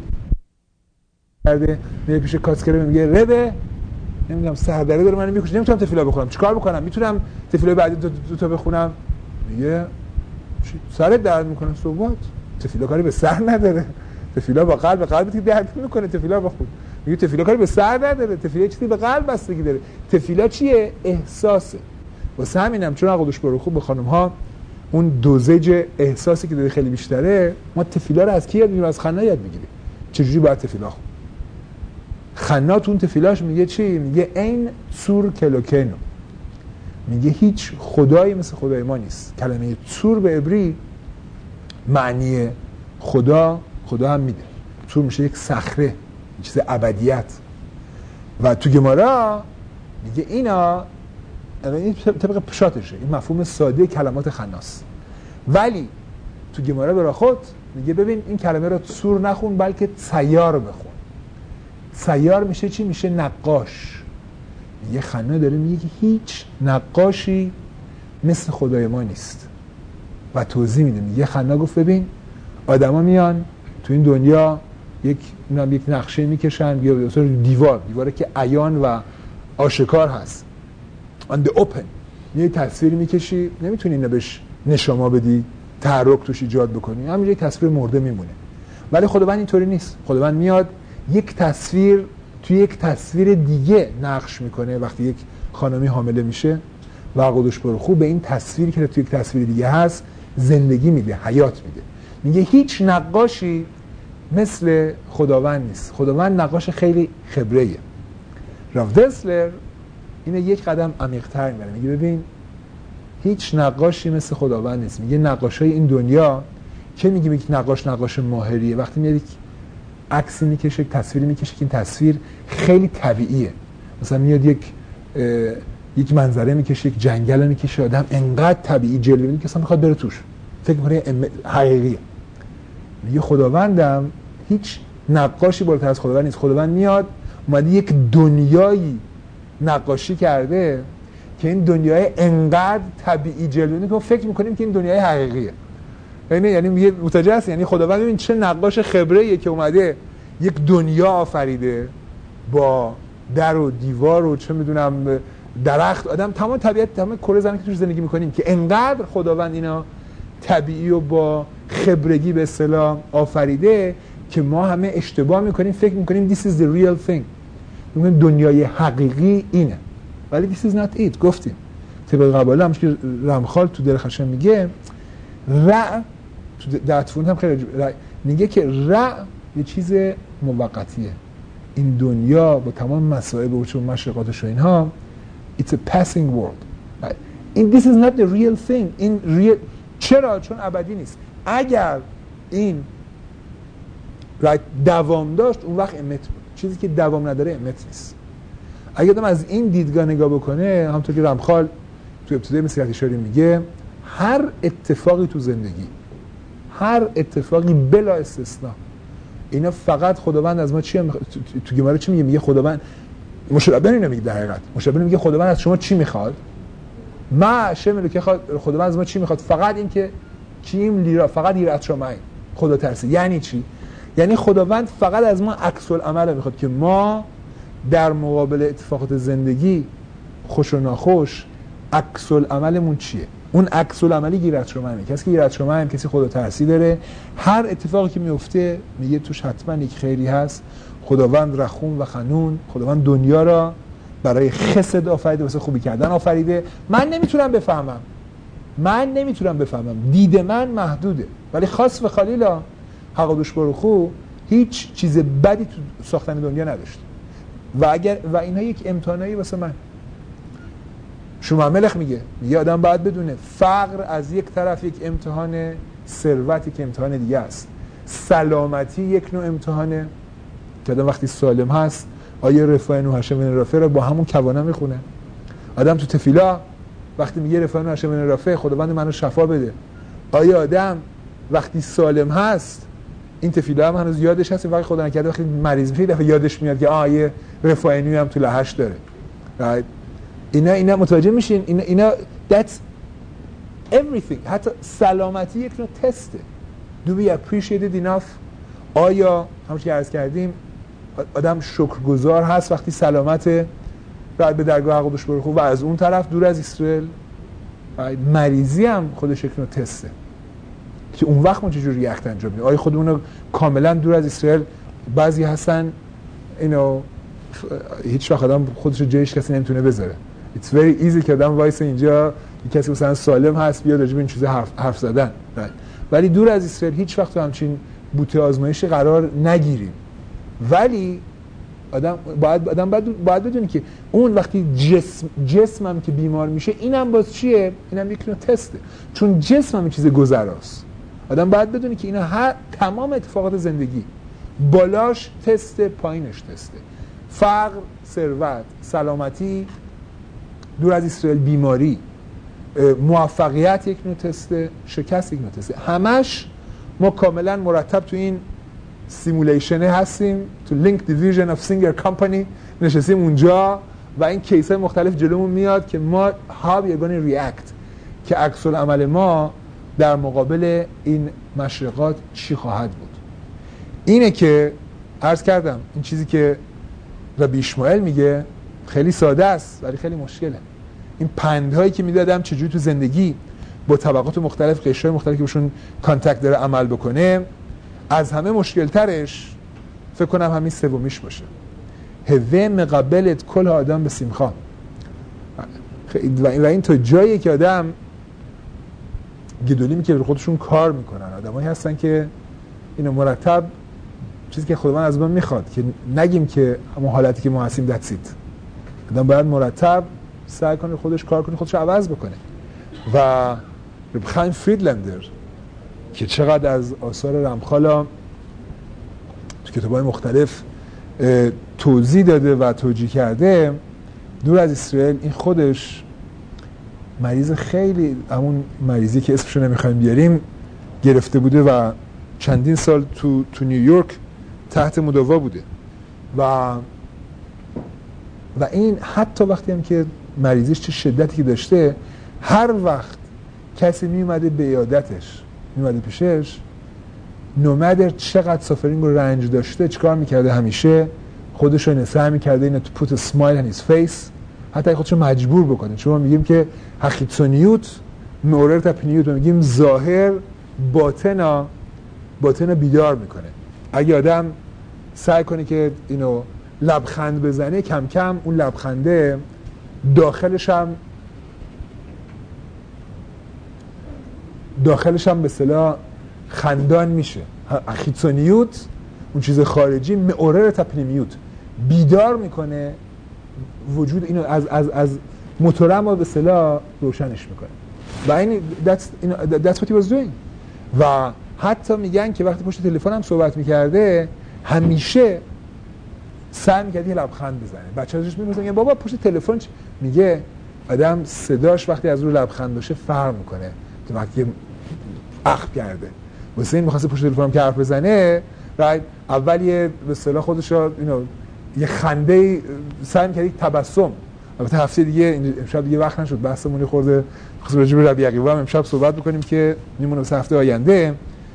میره پیش کاسکره میگه ربه نمیدونم سردرده داره منو میکشه، نمیتونم تفیلا بخونم، چیکار بکنم؟ میتونم تفیلای بعدی دو تا بخونم؟ میگه سرت درد میکنه. صحبت تفیلا کاری به سر نداره، تفیلا با قلبت درد میکنه، تفیلا بخون. میگه تفیلا کاری به سر نداره، تفیلا چیزی به قلب بستگی داره. تفیلا چیه؟ احساسه. واسه همینم چون عقدش برو خوب به خانم ها اون دوزج احساسی که داره خیلی بیشتره، ما تفیلا رو از کی یاد میگیریم؟ از خنا یاد میگیریم. چجوری باید تفیلا خون؟ خنا تو اون تفیلاش میگه چی؟ میگه این سور کلوکنو، میگه هیچ خدایی مثل خدای ما نیست. کلمه سور به عبری معنی خدا هم میده. سور میشه یک صخره، یک چیز ابدیت. و تو گمارا میگه اینا این طبق پشاتشه، این مفهوم ساده کلمات خناس. ولی تو گمارا براخوت میگه ببین این کلمه رو سور نخون بلکه سیار بخون. سیار میشه چی؟ میشه نقاش. یه خنا داره میگه هیچ نقاشی مثل خدای ما نیست و توضیح میده. میگه خنا گفت ببین آدما میان تو این دنیا یک نقشه میکشن یا دیواره که عیان و آشکار هست on the open، یه تصویر میکشی، نمیتونی اینو بهش نشما بدی، تحرک توش ایجاد بکنی، همینجوری تصویر مرده میمونه. ولی خداوند اینطوری نیست. خداوند میاد یک تصویر توی یک تصویر دیگه نقش میکنه. وقتی یک خانمی حامله میشه و عقدش برو خوب به این تصویری که توی یک تصویر دیگه هست زندگی میده، حیات میده. میگه هیچ نقاشی مثل خداوند نیست. خداوند نقاش خیلی خبره‌ایه. راف دسلر اینه یک قدم عمیق‌تر میره، میگه ببین هیچ نقاشی مثل خداوند نیست. میگه نقاشای این دنیا که میگه یک نقاش ماهریه، وقتی میاد یک عکسی میکشه، یک تصویری میکشه که این تصویر خیلی طبیعیه. مثلا میاد یک منظره میکشه، یک جنگل میکشه، آدم انقدر طبیعی جلوه میده که اصلا میخواد بره توش، فکر میکنه حقیقیه. میگه خداوندم هیچ نقاشی بالاتر از خداوند نیست. خداوند میاد اومده یک دنیایی نقاشی کرده که این دنیای انقدر طبیعی جلوه میده که فکر میکنیم که این دنیای حقیقیه. یعنی میگه متوجه هست؟ یعنی خداوند ببین چه نقاش خبره‌ایه که اومده یک دنیا آفریده با در و دیوار و چه میدونم درخت، آدم، تمام طبیعت، تمام کره زمین که توش زندگی میکنیم، که انقدر خداوند اینا طبیعی و با خبرگی به اصطلاح آفریده که ما همه اشتباه میکنیم، فکر میکنیم this is the real thing، میگیم دنیای حقیقی اینه، ولی this is not it. گفتیم طبق قباله همش که رمخال تو دل خشم میگه رع، تو دعتفون هم خیلی میگه که رع یه چیز موقتیه، این دنیا با تمام مصائب و مشرقاتش و اینها it's a passing world. این this is not the real thing. این real چرا؟ چون ابدی نیست. اگر این دوام داشت اون وقت امت بود، چیزی که دوام نداره امت نیست. اگه آدم از این دیدگاه نگاه بکنه، همونطور که رمخال تو ابتدای مسیحیت اشاره میگه، هر اتفاقی تو زندگی، هر اتفاقی بلا استثناء، اینا فقط خداوند از ما چی تو گماره چی میگه؟ میگه خداوند، مشربن اینو میگه، در حقیقت مشربن میگه خداوند از شما چی میخواد؟ ما شملو که خداوند از ما چی میخواد؟ فقط این که کیم لیرا، فقط یرات شما خدا ترسی. یعنی چی؟ یعنی خداوند فقط از ما عکس العمل میخواد که ما در مقابل اتفاقات زندگی خوش و ناخوش عکس العملمون چیه؟ اون عکس العملی یرات شما همه. کسی که یرات شما هم کسی خدا ترسی داره، هر اتفاقی که میفته میگه توش حتما یک خیری هست. خداوند رحوم و خنون، خداوند دنیا را برای خسد آفریده، واسه خوبی کردن آفریده. من نمیتونم بفهمم، دید من محدوده، ولی خاص و خلیلا حقادوش بروخو هیچ چیز بدی تو ساختن دنیا نداشت و اینها یک امتحانایی واسه من. شما ملخ میگه آدم باید بدونه فقر از یک طرف یک امتحان، ثروتی که امتحان دیگه است، سلامتی یک نوع امتحانه که آدم وقتی سالم هست آیه رفاع نوح هشم بن رافع رو با همون کوانه میخونه. آدم تو تفیلا وقتی میگه رفاع نوح هشم بن رافع خداوند منو شفا بده، آیه آدم وقتی سالم هست این تفیلا هم هنوز یادش هست، وقتی خدا نکرده وقتی مریض میشه دفعه یادش میاد که آیه رفاع نوح هم تو لهش داره. اینا متوجه میشین؟ اینا that's everything. حتی سلامتی یک نوع تسته. Do we appreciate it enough؟ آیا همونش که عرض کردیم آدم شکرگزار هست وقتی سلامت رد به درگاه حقادوش بروخو؟ و از اون طرف دور از اسرائیل مریضی هم خودش یک نوع تسته که اون وقت ما چجور ریاکت انجام میدیم. آیا خودمون کاملا دور از اسرائیل؟ بعضی هستن اینو هیچ وقت آدم خودش جایش کسی نمیتونه بذاره. It's very easy که آدم وایس اینجا کسی مثلا سالم هست بیاد راجع به این چیزا حرف زدن، ولی دور از اسرائیل هیچ وقت تو همچین بوته آزمایشی قرار نگیریم. ولی آدم باید بدونه که اون وقتی جسمم که بیمار میشه اینم باز چیه؟ اینم یک نوع تسته، چون جسمم چیز گذراست. آدم باید بدونه که اینا تمام اتفاقات زندگی بالاش تسته، پایینش تسته. فقر، ثروت، سلامتی، دور از اسرائیل بیماری، موفقیت یک نوع تسته، شکست یک نوع تسته. همش ما کاملا مرتب تو این سیمولیشنه هستیم، تو لینک دیویژن اف سینگر کمپانی نشستیم اونجا و این کیس‌های مختلف جلومون میاد که ما how we are going to react، که عکس العمل ما در مقابل این مشرقات چی خواهد بود. اینه که عرض کردم این چیزی که ربی اشماعیل میگه خیلی ساده است ولی خیلی مشکله. این پندهایی که میدادم چجوری تو زندگی با طبقات مختلف، قشرهای مختلفی که بهشون کانتکت داره عمل بکنه، از همه مشکل ترش فکر کنم همین سومیش باشه. هوه مقابلت کل آدم به سیمخا. و این تا جایی که آدم گدولی میکنه خودشون کار میکنن، آدمایی هستن که اینو مرتب چیزی که خداوند از ما میخواد که نگیم که همون حالتی که ما هستیم that's it. آدم باید مرتب سعی کنه خودش کار کنه، خودش عوض بکنه. و رب خایم فریدلندر که چقدر از آثار رمخالا تو کتاب‌های مختلف توضیح داده و توجیه کرده، دور از اسرائیل این خودش مریض خیلی همون مریضی که اسمشو نمیخوایم بیاریم گرفته بوده و چندین سال تو نیویورک تحت مداوا بوده و این حتی وقتی هم که مریضیش چه شدتی که داشته، هر وقت کسی میومده به عیادتش، میومده پیشش، نومدر چقدر سافرینگ و رنج داشته، چیکار میکرده؟ همیشه خودش رو سعی میکرده اینو تو پوت اسمایل ان هیز فیس، حتی خودش رو مجبور بکنه. چون ما میگیم که حقیقتونیوت معورر تا پنیوت، میگیم ظاهر باطن بیدار میکنه. اگه آدم سعی کنه که اینو لبخند بزنه، کم کم اون لبخنده داخلش هم به اصطلاح خندان میشه. اخیتسونیوت اون چیز خارجی، معورر تپنیمیوت، بیدار میکنه وجود اینو از موتورم به اصطلاح روشنش میکنه. و این that's what he was doing. و حتی میگن که وقتی پشت تلفن هم صحبت میکرده همیشه سعی میکرد یه لبخند بزنه. بچه‌ها ازش میپرسن میگن بابا پشت تلفن میگه آدم صداش وقتی از رو لبخند باشه فرق میکنه تو وقتی اخم کرده. واسه این می‌خواسته پشت تلفن که حرف بزنه، اول یه به اصطلاح خودش رو یه خنده سعی می‌کرد، تبسم. البته هفته دیگه امشب دیگه وقت نشد بحثمون خورده خاص راجع به ربیع عقیبه هم امشب صحبت بکنیم که میمونه واسه هفته آینده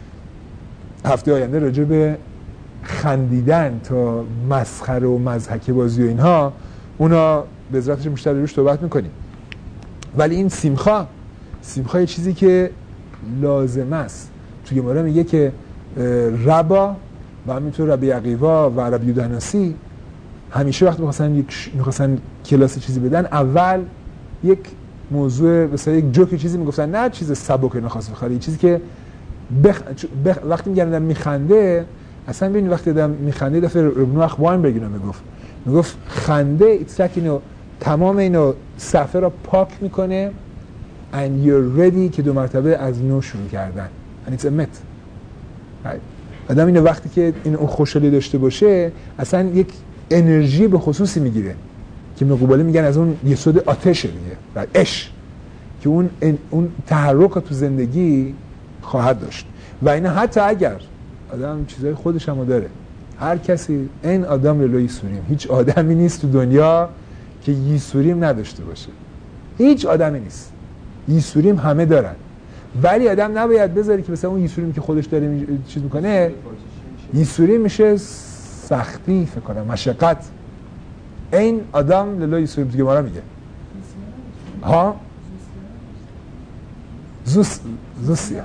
راجع به خندیدن تا مسخره و مضحکه بازی و اینها، اونا به عزتش بیشتر روش صحبت می‌کنیم. ولی این سیمخا یه چیزی که لازم است. توی گمارا میگه که ربا و همینطور ربی عقیبه و ربی یوداناسی همیشه وقتی میخواستن کلاس چیزی بدن، اول یک موضوع مثلا یک جوک چیزی میگفتن، نه چیز سبک نخواست بخوره، یه چیزی که وقتی میگن آدم میخنده، اصلا ببین وقتی آدم میخنده، دفعه ربنوخ واینبرگ اینو میگفت خنده ایتس لایک اینو تمام اینو صفحه را پاک میکنه and you're ready که دو مرتبه از نو شروع کردن and it's a myth. آدم اینو وقتی که این اون خوشحالی داشته باشه اصلا یک انرژی به خصوصی میگیره که مقابله میگن از اون یسود آتشه دیگه، عشق، که اون تحرک تو زندگی خواهد داشت. و اینا حتی اگر آدم چیزای خودش هم داره، هر کسی این آدم للو یسوریم، هیچ آدمی نیست تو دنیا که یسوریم نداشته باشه، هیچ آدمی نیست. یسوریم همه دارن، ولی آدم نباید بذاری که مثلا اون یسوریم که خودش داره چیز میکنه، یسوریم میشه سختی، فکر کنم مشقت. این آدم للو یسوریم دیگه مارا میگه ها زوسیا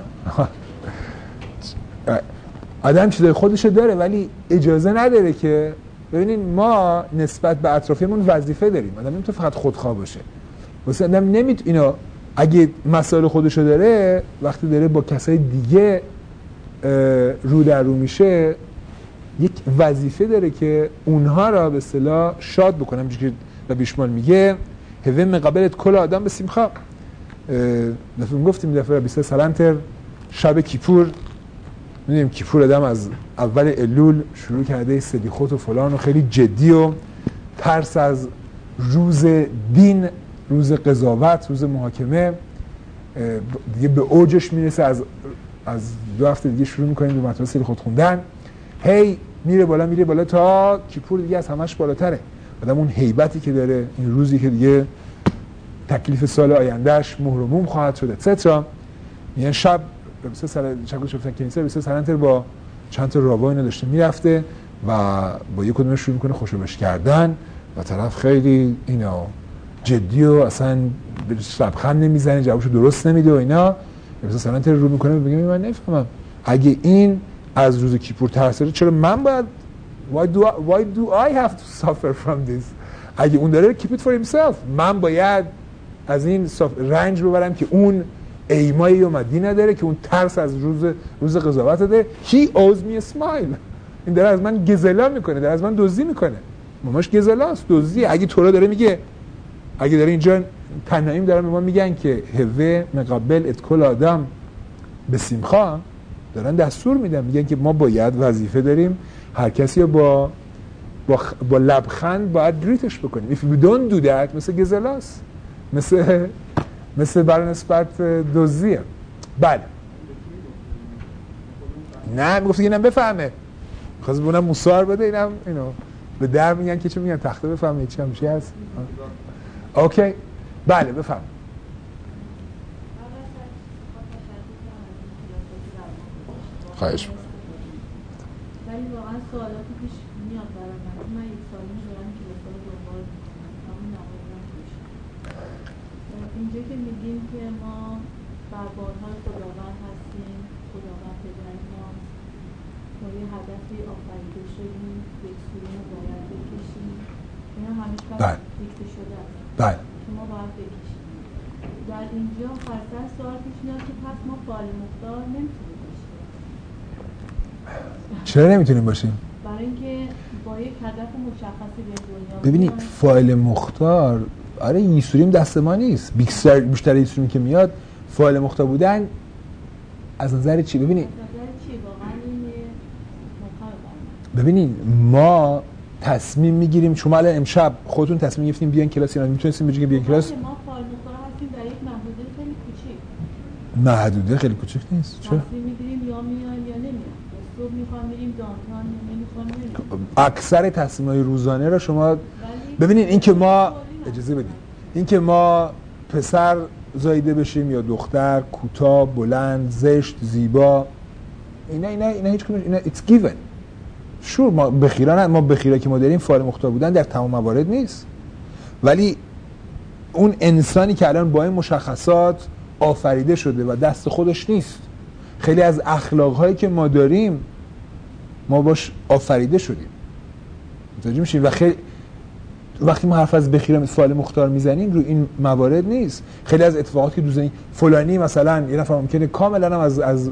آدم چیزای خودشو داره ولی اجازه نداره که، ببینین ما نسبت به اطرافیمون وظیفه داریم. آدم نمیتونه فقط خودخواه باشه. واسه آدم اینو اگه مسائل خودشو داره، وقتی داره با کسای دیگه رو در رو میشه، یک وظیفه داره که اونها را به اصطلاح شاد بکنه. همونجوری که ربی شمال میگه هوه مقابلت کل آدم به سیمخا. دفعه میگفتیم دفعه ربی سالنتر شب کیپور، میدونیم کیپور آدم از اول الول شروع کرده سلیخوت و فلان و خیلی جدی و ترس از روز دین، روز قضاوت، روز محاکمه دیگه به اوجش میرسه. از 2 هفته دیگه شروع میکنیم به مطلب سلیخوت خوندن، میره بالا تا کیپور دیگه از همش بالاتره. آدم اون هیبتی که داره، این روزی که دیگه تکلیف سال آیندهش مهر و موم خواهد شد اتسترا. یعنی شب شبش گفتن کنیسه بسیار سرنتر با چند تا راوا اینو داشته میرفته و با یک کدومش شروع میکنه خوشوبش کردن و طرف خیلی اینو جدی و اصلا لبخند نمیزنه، جوابشو درست نمیده و اینا. بسیار سرنتر رو میکنه میگه من نفهمم اگه این از روز کیپور ترسه چرا من باید why do I have to suffer from this؟ اگه اون داره keep it for himself، من باید از این رنج ببرم که اون ایمایی و مدی نداره، که اون ترس از روز قضاوت داره. He owes me a smile. این داره از من گزلا میکنه، داره از من دزدی میکنه. ماماش گزلاست، دزدی. اگه تورا داره میگه، اگه داره اینجا تنهاییم دارن به ما میگن که هوه مقابل اتکل آدم به سیمخا، دارن دستور میدن، میگن که ما باید وظیفه داریم هر کسی رو با لبخند باید گریتش بکنیم. If we don't do that مثل گزلاست، مثل برنسبت دوزیه. بله نه میگفت که اینم بفهمه، خواست بونم مصار بده، اینو به در میگن که چه میگن تخته بفهمه چی همشی هست. اوکی بله بفهم. خواهش ولی واقعا سوالاتی پیش میاد برای من یک سوالی دارم که به سوال دنبال میکنم همون نقایدم پیش اینجا که میگیم که ما بر بارهای خداوند هستیم، خداوند پدر ما ما یه هدفی آفریده شدیم، یک سوری رو باید بکشیم. اینا همیشه دیکته شده است بله که ما باید بکشیم. در اینجا خاصه سوال پیش میاد که پس ما فاعل مختار نمیتونیم باشیم. چرا نمیتونیم باشیم؟ برای اینکه با یک هدف مشخصی به دنیا ببینید فاعل مختار آره یسوریم دست ما نیست. بیشتر یسوریم که میاد فاعل مختار بودن از نظر چی؟ ببینید ببینید ما تصمیم میگیریم. شما الان امشب خودتون تصمیم گرفتین بیان کلاس اینا میتونستین بگید بیان کلاس. ما فاعل مختار هستیم در یک محدوده خیلی کوچیک. محدوده خیلی کوچیک نیست. چرا؟ تصمیم میگیریم یا میان یا نمیان. صبح میخوام بریم دانتان یا نمیخوام بریم. اکثر تصمیم‌های روزانه را شما ببینید این که ما اجازه بدید این که ما پسر زایده بشیم یا دختر، کوتاه، بلند، زشت، زیبا، اینا هیچ کدوم اینا it's given. شور ما بخیرا که ما داریم فاعل مختار بودن در تمام موارد نیست. ولی اون انسانی که الان با این مشخصات آفریده شده و دست خودش نیست. خیلی از اخلاق‌هایی که ما داریم ما باش آفریده شدیم. متوجه میشیم؟ و خیلی وقتی ما حرف از بخیرا فاعل مختار میزنیم رو این موارد نیست. خیلی از اتفاقاتی که دوزنی فلانی مثلا یه نفر ممکنه کاملا هم از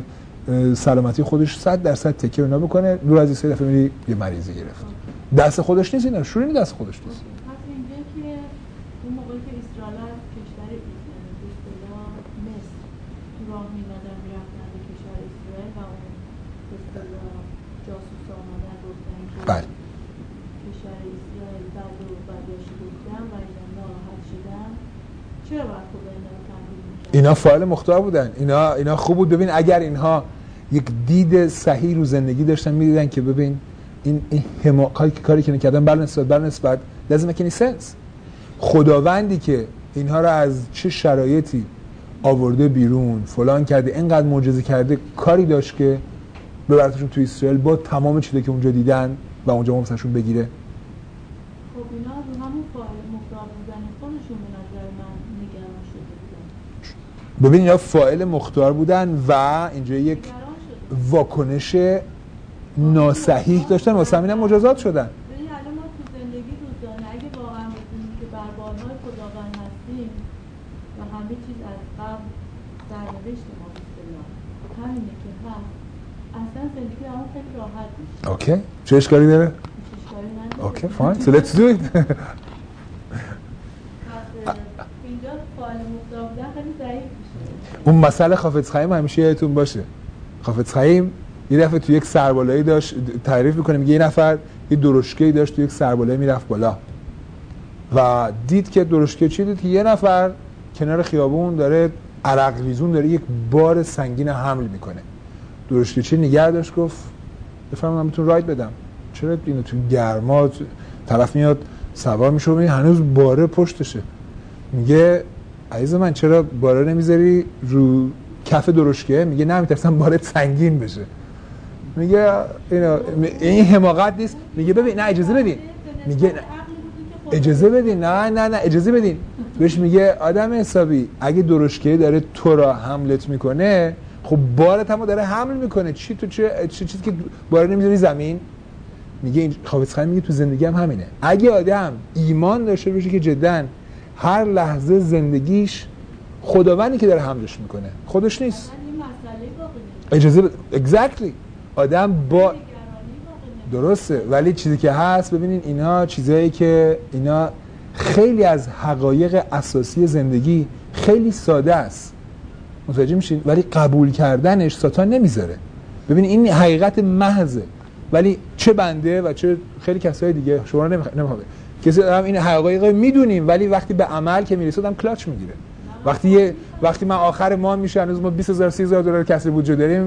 سلامتی خودش 100% تکیه اونا بکنه، دور از این سه دفعه میری یه مریضی گرفت. دست خودش نیست، اینا شروعی دست خودش نیست. پس اینجا که اون موقعی که اسرائیل از کشور اصطلاح مصر راه می‌دادن می‌رفتن به کشور اسرائیل و اون اصطلاح جاسوس آمدن گفتن که بله کشور اسرائیل بعد و بعدش گفتن و اینا ناراحت شدن. چرا باید خدا اینا رو تنبیه می‌کرد؟ اینا فاعل مختار بودن. اینا خوب بود. ببین اگر اینها یک دید صحیح رو زندگی داشتن می‌دیدن که ببین این کاری که نکردن برنسبت لازم کنی سنس. خداوندی که اینها رو از چه شرایطی آورده بیرون فلان کرده اینقدر معجزه کرده کاری داشت که ببرتشون تو اسرائیل با تمام چیزی که اونجا دیدن و اونجا مثلشون بگیره. خب اینا رو همون فاعل مختار بودن خودشون به نظر من نگران شده بودن. ببین اینا فاعل مختار بودن و اینجا یک واکنش ناصحیح داشتن واسه همین هم مجازات شدن. ببین الان ما تو زندگی روزانه اگه واقعا بدونیم که بر بالای خداوند هستیم و همه چیز از قبل سرنوشت ما اصطلاح همینه که هست، اصلا زندگی همون خیلی راحت میشه. اوکی چه اشکالی داره؟ اشکالی نداره. اوکی فاین so let's do it. اینجا فاعل مختار بودن خیلی ضعیف میشه. اون مسئله حافظ خیم همیشه یادتون باشه. حافظ خیم یه دفعه تو یک سربالایی داشت تعریف میکنه، میگه یه نفر یه درشکه‌ای داشت تو یک سربالایی میرفت بالا و دید که درشکه چی دید که یه نفر کنار خیابون داره عرق ریزون داره یک بار سنگین حمل میکنه. درشکه چی نگه داشت گفت بفرمایید من بهتون راید بدم. چرا اینو تو گرما طرف میاد سوار میشه و هنوز باره پشتشه. میگه عزیز من چرا باره نمیذاری رو کف درشکه؟ میگه نه میترسم بارت سنگین بشه. میگه این حماقت نیست. میگه ببین نه اجازه بدین. میگه اجازه بدین نه اجازه بدین. بهش میگه آدم حسابی اگه درشکه داره تو را حملت میکنه خب بارت هم داره حمل میکنه. چی تو چه چیزی که بار نمیذاری زمین؟ میگه این حافظ خیم میگه تو زندگی هم همینه. اگه آدم ایمان داشته باشه که جداً هر لحظه زندگیش خداوندی که داره حملش میکنه خودش نیست. اجازه exactly آدم با درسته. ولی چیزی که هست ببینین اینا چیزایی که اینا خیلی از حقایق اساسی زندگی خیلی ساده است. متوجه میشین؟ ولی قبول کردنش ساتان نمیذاره. ببین این حقیقت محضه. ولی چه بنده و چه خیلی کسای دیگه شما رو نمیخوام کسی هم این حقایق میدونیم ولی وقتی به عمل که میرسه آدم کلاچ میگیره. وقتی من آخر ماه میشه هنوز ما 20000 30000 دلار کسری بودجه داریم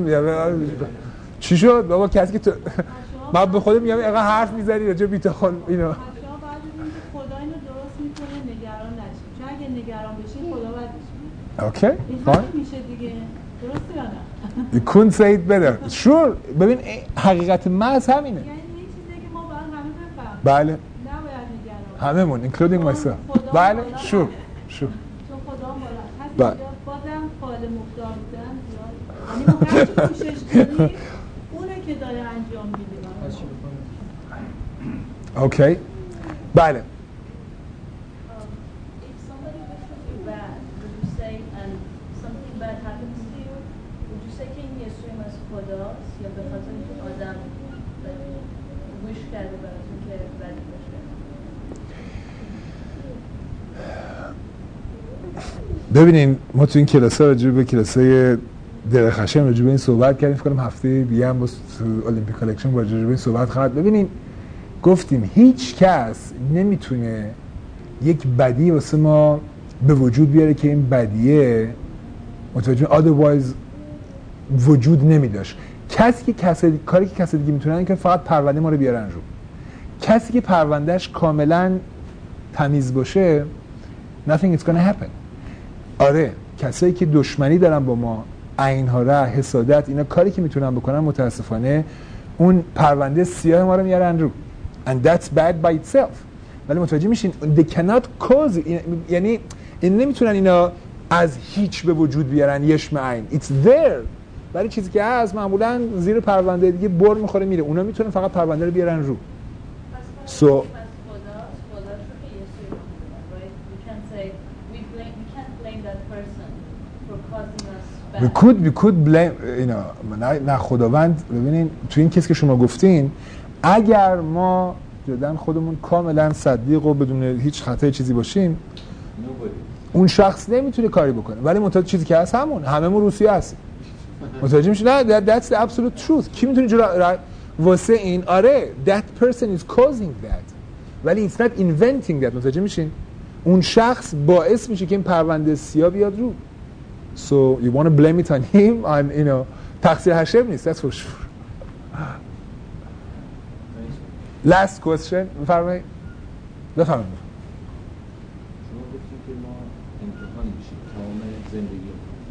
چی شد بابا؟ کسی که من به خودم میگم اینقدر حرف میزنی راجع به بیتاخال اینا. شما بعد اینکه خدا اینو درست میکنه نگران نشید. چون اگه نگران بشین خدا بعدش میشه. اوکی فاین میشه دیگه. درسته یا نه؟ You couldn't say it better. Sure. ببین حقیقت محض همینه. یعنی یه چیزی که ما باید همه بفهمیم. بله. نباید نگران. هممون including myself. بله sure. چون خدا بالا. بازم فاعل مختار بودن زیاد. یعنی ما هر چی کوشش کنیم اونه که داره انجام میده. اوکی بله. یا به خاطر اینکه آدم گوش کرده براتون که بدی باشه؟ ببینین ما تو این کلاس ها راجع به کلاسای درخشان راجع به این صحبت کردیم، فکر کنم هفته دیگه هم با المپیک کالکشن راجع به این صحبت خواهد. ببینین گفتیم هیچ کس نمیتونه یک بدی واسه ما به وجود بیاره که این بدیه متوجه otherwise وجود نمیداشت. کاری که کسی دیگه میتونن که فقط پرونده ما رو بیارن رو. کسی که پروندهش کاملا تمیز باشه nothing is gonna happen. آره کسایی که دشمنی دارن با ما، عین‌ها، حسادت، اینا کاری که میتونن بکنن متاسفانه اون پرونده سیاه ما رو میارن رو and that's bad by itself. ولی متوجه میشین they cannot cause یعنی این نمیتونن اینا از هیچ به وجود بیارن یشم عین. it's there. ولی چیزی که هست معمولا زیر پرونده دیگه بر میخوره میره. اونا میتونن فقط پرونده رو بیارن رو. So we could blame اینا نه خداوند. ببینین تو این کیس که شما گفتین اگر ما جدا خودمون کاملا صدیق و بدون هیچ خطای چیزی باشیم اون شخص نمیتونه کاری بکنه. ولی منتها چیزی که هست هممون روسیه هستیم. متوجه میشین؟ نه that's the absolute truth. کی میتونه واسه این آره that person is causing that ولی it's not inventing that. متوجه میشین؟ اون شخص باعث میشه که این پرونده سیاه بیاد رو. So you want to blame it on him and you know تقصیر هشم نیست. That's for sure. Last question. بفرمایید. شما گفتید که ما امتحان میشیم تمام زندگی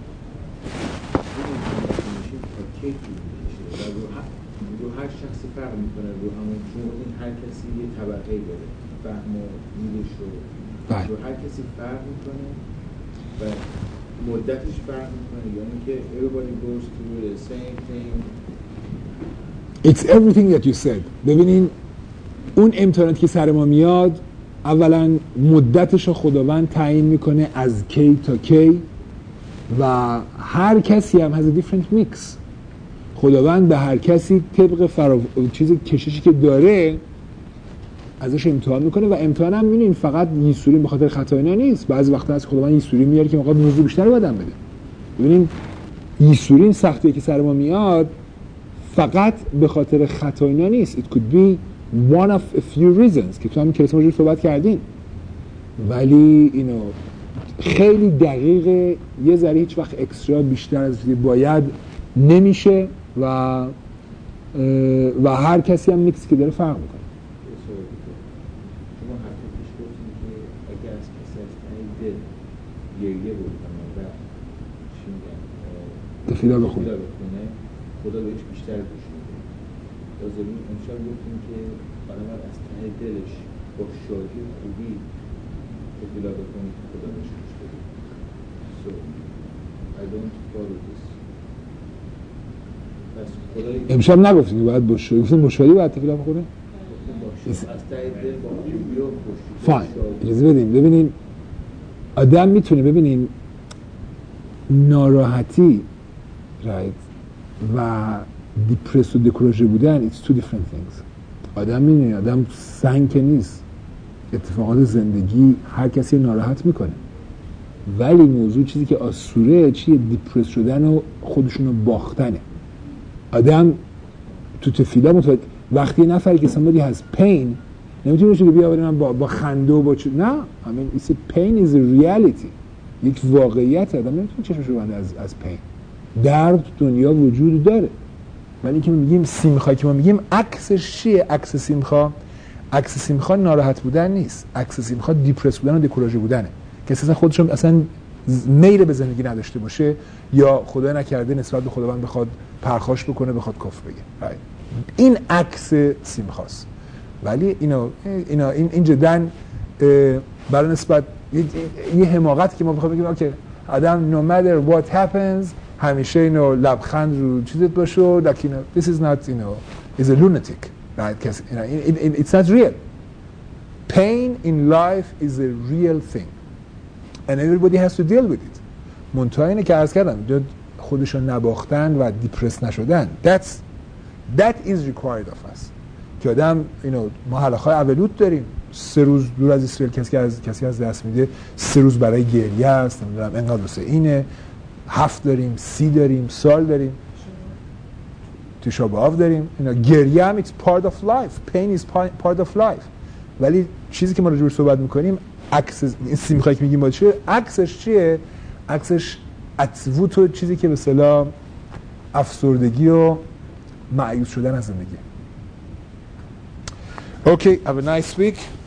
میشیم تا کی میشه و رو هر شخصی فرق میکنه. رو همون چون هر کسی یه طبقه داره فهم و دیدش رو هر کسی فرق میکنه و مدتش فرق میکنه. یعنی که everybody goes through the same thing. It's everything that you said. ببینین اون امتحاناتی که سر ما میاد اولا مدتش رو خداوند تعیین میکنه از کی تا کی و هر کسی هم has a different mix. خداوند به هر کسی طبق چیز کششی که داره ازش امتحان میکنه و امتحان هم میبینین فقط یسوری به خاطر خطا اینا نیست. بعضی وقتا هست خداوند یسوری میاره که موقع موضوع بیشتر بدن بده. ببینین یسوری این سختیه که سر ما میاد فقط به خاطر خطا اینا نیست. It could be one of a few reasons که تو هم کلاس ما صحبت کردین. ولی اینو خیلی دقیقه یه ذره هیچ وقت اکسترا بیشتر از باید نمیشه و هر کسی هم میکسی که داره فرق میکنه. شما حتی پیش گفتیم که اگر از کسی از تنی دل گریه بکنه و چی میگن تفیلا بخونه خدا بهش بیشتر گوش میده. لازمی امشب گفتیم که برای از تنی دلش با شادی و خوبی تفیلا بکنی که خدا بهش گوش بده. So I don't follow this. امشب نگفتیم که باید با شادی، گفتیم با شادی باید تفیلا بخونه؟ از تنی دل با خوبی و خوشی. فاین. اجازه بدیم. ببینین آدم میتونه ببینین ناراحتی و دیپرس و دکوراژه بودن it's two different things. آدم میدونه آدم سنگ که نیست. اتفاقات زندگی هر کسی ناراحت میکنه. ولی موضوع چیزی که آسوره چیه؟ دیپرس شدن و خودشونو باختنه. آدم تو تفیلا وقتی یه نفری که somebody has pain نمیتونه بشه که بیا بریم با خنده و با نه. I mean it's a pain is a reality. یک واقعیت. آدم نمیتونه چشمشو ببنده از pain. درد دنیا وجود داره. ولی اینکه ما میگیم سیمخا که ما میگیم عکسش چیه؟ عکس سیمخا ناراحت بودن نیست. عکس سیمخا دیپرس بودن و دکوراژه بودنه که اصلا خودش اصلا میل به زندگی نداشته باشه یا خدا نکرده نسبت به خداوند بخواد پرخاش بکنه بخواد کفر بگه. این عکس سیمخاست. ولی این جدا برای نسبت یه حماقتی که ما بخوایم بگیم اوکی آدم no matter what happens همیشه اینو لبخند رو چیزت باشه like you know this is not you know is a lunatic right because you know it's not real. Pain in life is a real thing and everybody has to deal with it. منتها اینه که عرض کردم خودشون نباختن و دیپرس نشدن. That is required of us. که آدم ما حلقه‌های اولود داریم 3 روز دور از اسرائیل کسی از دست میده 3 روز برای گریه است نمیدونم انقدر واسه اینه 7 داریم 30 داریم سال داریم تشا بآب داریم گریه هم it's part of life pain is part of life ولی چیزی که ما راجع بهش صحبت میکنیم عکس این میخوای که میگیم باشه عکسش چیه عکسش اتوت و چیزی که به اصطلاح افسردگی و مایوس شدن از زندگی. Okay, have a nice week.